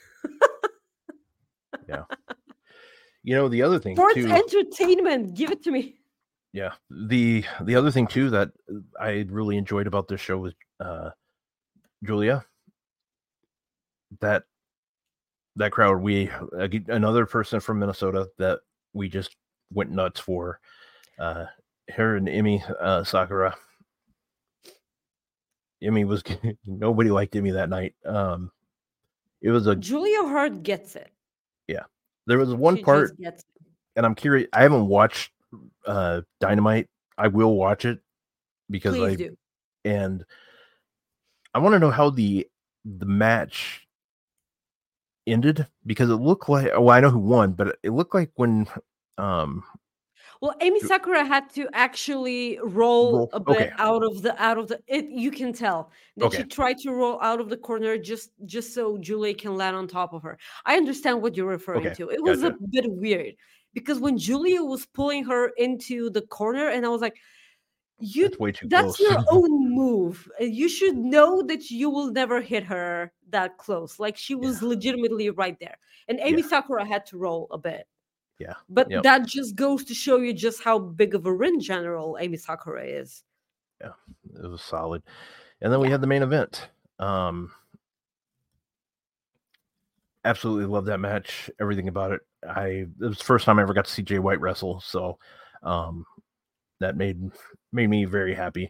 Yeah. You know, the other thing Sports too, entertainment, give it to me. Yeah. The other thing too that I really enjoyed about this show was Julia. That crowd, another person from Minnesota that we just went nuts for. Her and Emi Sakura. Emi was nobody liked Emi that night. It was Julia Hart gets it. Yeah, there was one part, and I'm curious. I haven't watched Dynamite. I will watch it because Please do. And I want to know how the match ended, because it looked like, well, I know who won, but it looked like when well, Emi Sakura had to actually roll a bit out of the you can tell that she tried to roll out of the corner just so Julia can land on top of her. I understand what you're referring to. It was a bit weird, because when Julia was pulling her into the corner, and I was like, that's way too close. Your own move. You should know that you will never hit her that close. Like, she was legitimately right there. And Emi Sakura had to roll a bit. Yeah. But that just goes to show you just how big of a ring general Emi Sakura is. Yeah, it was solid. And then we had the main event. Absolutely love that match. Everything about it. It was the first time I ever got to see Jay White wrestle. So that made me very happy.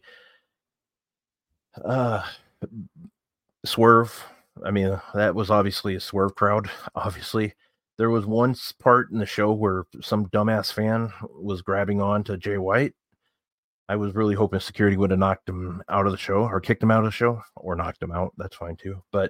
Swerve. I mean, that was obviously a Swerve crowd. Obviously, there was one part in the show where some dumbass fan was grabbing on to Jay White. I was really hoping security would have knocked him out of the show, or kicked him out of the show, or knocked him out. That's fine too. But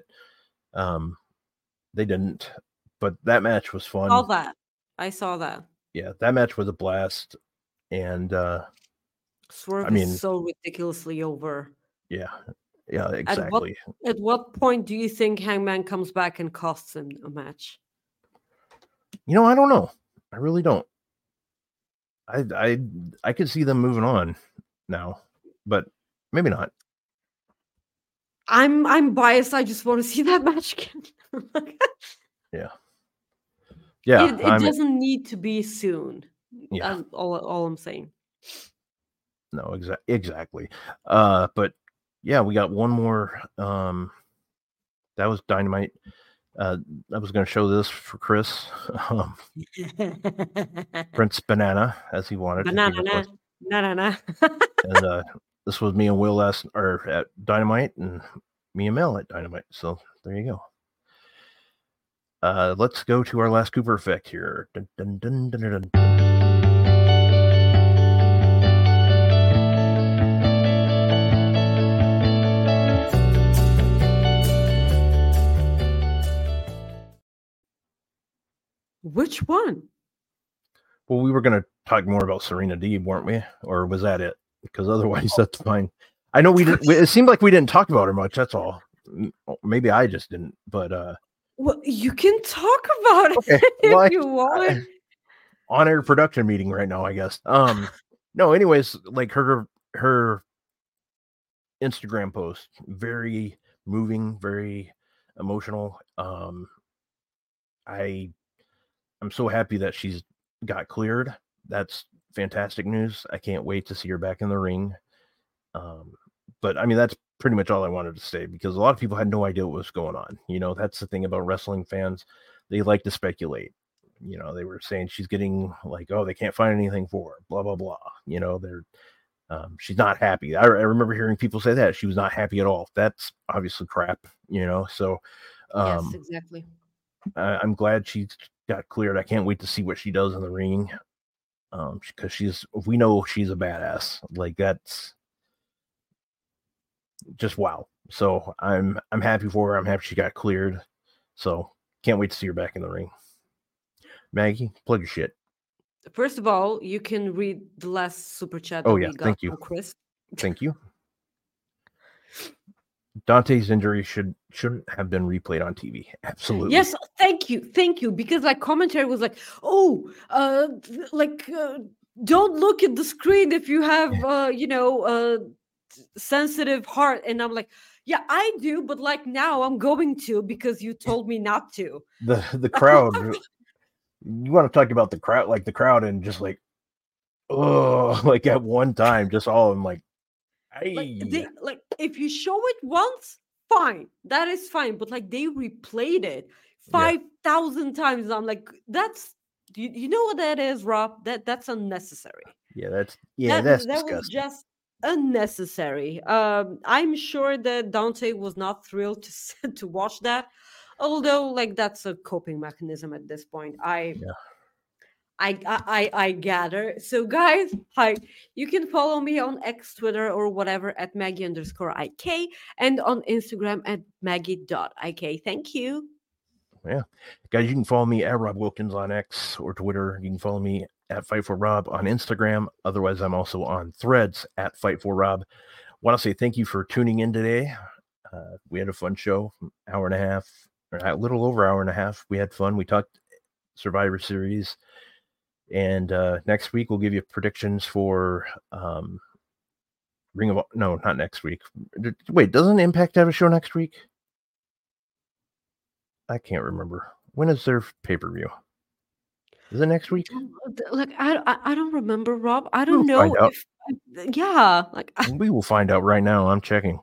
they didn't. But that match was fun. I saw that. Yeah, that match was a blast. And Swerve is so ridiculously over. Yeah, exactly. At what point do you think Hangman comes back and costs him a match? You know, I don't know. I really don't. I could see them moving on now, but maybe not. I'm biased. I just want to see that match again. Yeah. It doesn't need to be soon. Yeah. That's all I'm saying. No, exactly. But yeah, we got one more. That was Dynamite. I was going to show this for Chris. Prince Banana, as he wanted. Banana. And this was me and Will at Dynamite, and me and Mel at Dynamite. So there you go. Let's go to our last Cooper effect here. Dun, dun, dun, dun, dun, dun. Which one? Well, we were going to talk more about Serena Deeb, weren't we? Or was that it? Because otherwise, that's fine. I know we didn't. It seemed like we didn't talk about her much. That's all. Maybe I just didn't. But well, you can talk about it if you want. on-air production meeting right now, I guess. No, anyways, like her Instagram post, very moving, very emotional. I'm so happy that she's got cleared. That's fantastic news. I can't wait to see her back in the ring. But I mean, that's pretty much all I wanted to say, because a lot of people had no idea what was going on. You know, that's the thing about wrestling fans. They like to speculate. You know, they were saying she's getting like, oh, they can't find anything for her, blah, blah, blah. You know, she's not happy. I remember hearing people say that she was not happy at all. That's obviously crap, you know? So, yes, exactly. I'm glad she got cleared. I can't wait to see what she does in the ring. Because we know she's a badass. Like, that's just wow. So I'm happy for her. I'm happy she got cleared. So can't wait to see her back in the ring. Maggie, plug your shit. First of all, you can read the last super chat we got from Chris. Thank you. Dante's injury shouldn't have been replayed on TV. Absolutely. Yes, thank you. Because like commentary was like, don't look at the screen if you have sensitive heart, and I'm like, yeah, I do, but like now I'm going to, because you told me not to. The crowd. You want to talk about the crowd, like the crowd, and just like, oh, like at one time, just all of them like, like if you show it once, fine, that is fine, but like they replayed it 5,000 times. I'm like, that's you know what that is, Rob? That's unnecessary. That's disgusting. That was just unnecessary. I'm sure that Dante was not thrilled to watch that, although like that's a coping mechanism at this point. I gather. So guys, hi, you can follow me on X, Twitter, or whatever at Maggie_IK, and on Instagram at Maggie.IK. Thank you. Yeah, guys, you can follow me at Rob Wilkins on X or Twitter. You can follow me at Fight4Rob on Instagram. Otherwise, I'm also on Threads at Fight4Rob. Want to say thank you for tuning in today. We had a fun show, hour and a half, or a little over hour and a half. We had fun. We talked Survivor Series. And next week, we'll give you predictions for Ring of... No, not next week. Wait, doesn't Impact have a show next week? I can't remember. When is their pay-per-view? Is it next week? Like, I don't remember, Rob. I don't know if... we will find out right now. I'm checking.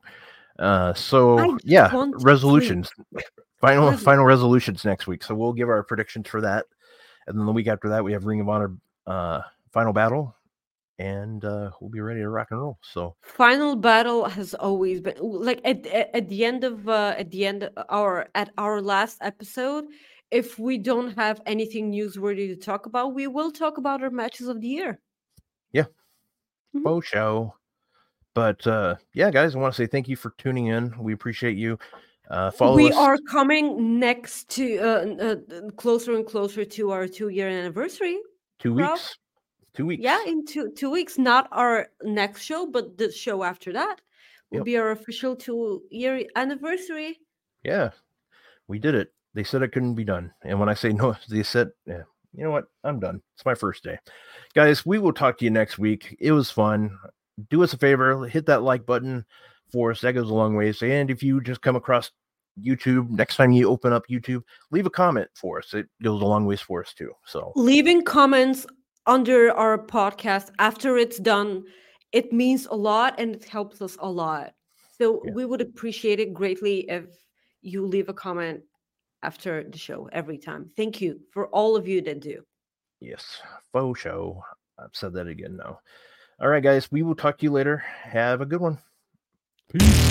Resolutions. Final resolutions next week. So we'll give our predictions for that. And then the week after that, we have Ring of Honor Final Battle, and we'll be ready to rock and roll. So Final Battle has always been like at the end of our last episode. If we don't have anything newsworthy to talk about, we will talk about our matches of the year. Yeah, faux show. But guys, I want to say thank you for tuning in. We appreciate you. We are coming next to closer and closer to our 2-year anniversary. 2 weeks. 2 weeks. Yeah, in 2 weeks. Not our next show, but the show after that will be our official 2-year anniversary. Yeah, we did it. They said it couldn't be done. And when I say no, they said, yeah, you know what? I'm done. It's my first day. Guys, we will talk to you next week. It was fun. Do us a favor. Hit that like button for us. That goes a long ways. And if you just come across YouTube, next time you open up YouTube, leave a comment for us. It goes a long ways for us too. So leaving comments under our podcast after it's done, it means a lot and it helps us a lot. So we would appreciate it greatly if you leave a comment after the show every time. Thank you for all of you that do. Yes, faux show. I've said that again now. All right, guys, we will talk to you later. Have a good one. Peace.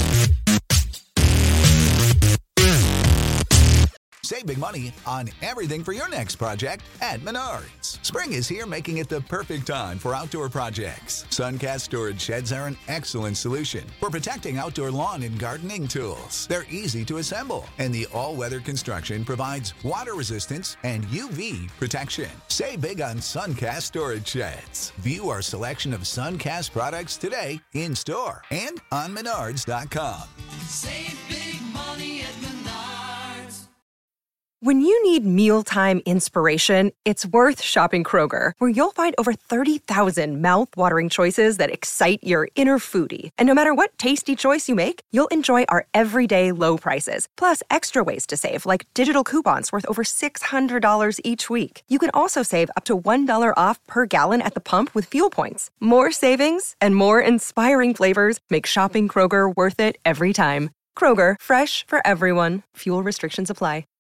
Save big money on everything for your next project at Menards. Spring is here, making it the perfect time for outdoor projects. Suncast storage sheds are an excellent solution for protecting outdoor lawn and gardening tools. They're easy to assemble, and the all-weather construction provides water resistance and UV protection. Save big on Suncast storage sheds. View our selection of Suncast products today in store and on Menards.com. Save big money at Menards. When you need mealtime inspiration, it's worth shopping Kroger, where you'll find over 30,000 mouth-watering choices that excite your inner foodie. And no matter what tasty choice you make, you'll enjoy our everyday low prices, plus extra ways to save, like digital coupons worth over $600 each week. You can also save up to $1 off per gallon at the pump with fuel points. More savings and more inspiring flavors make shopping Kroger worth it every time. Kroger, fresh for everyone. Fuel restrictions apply.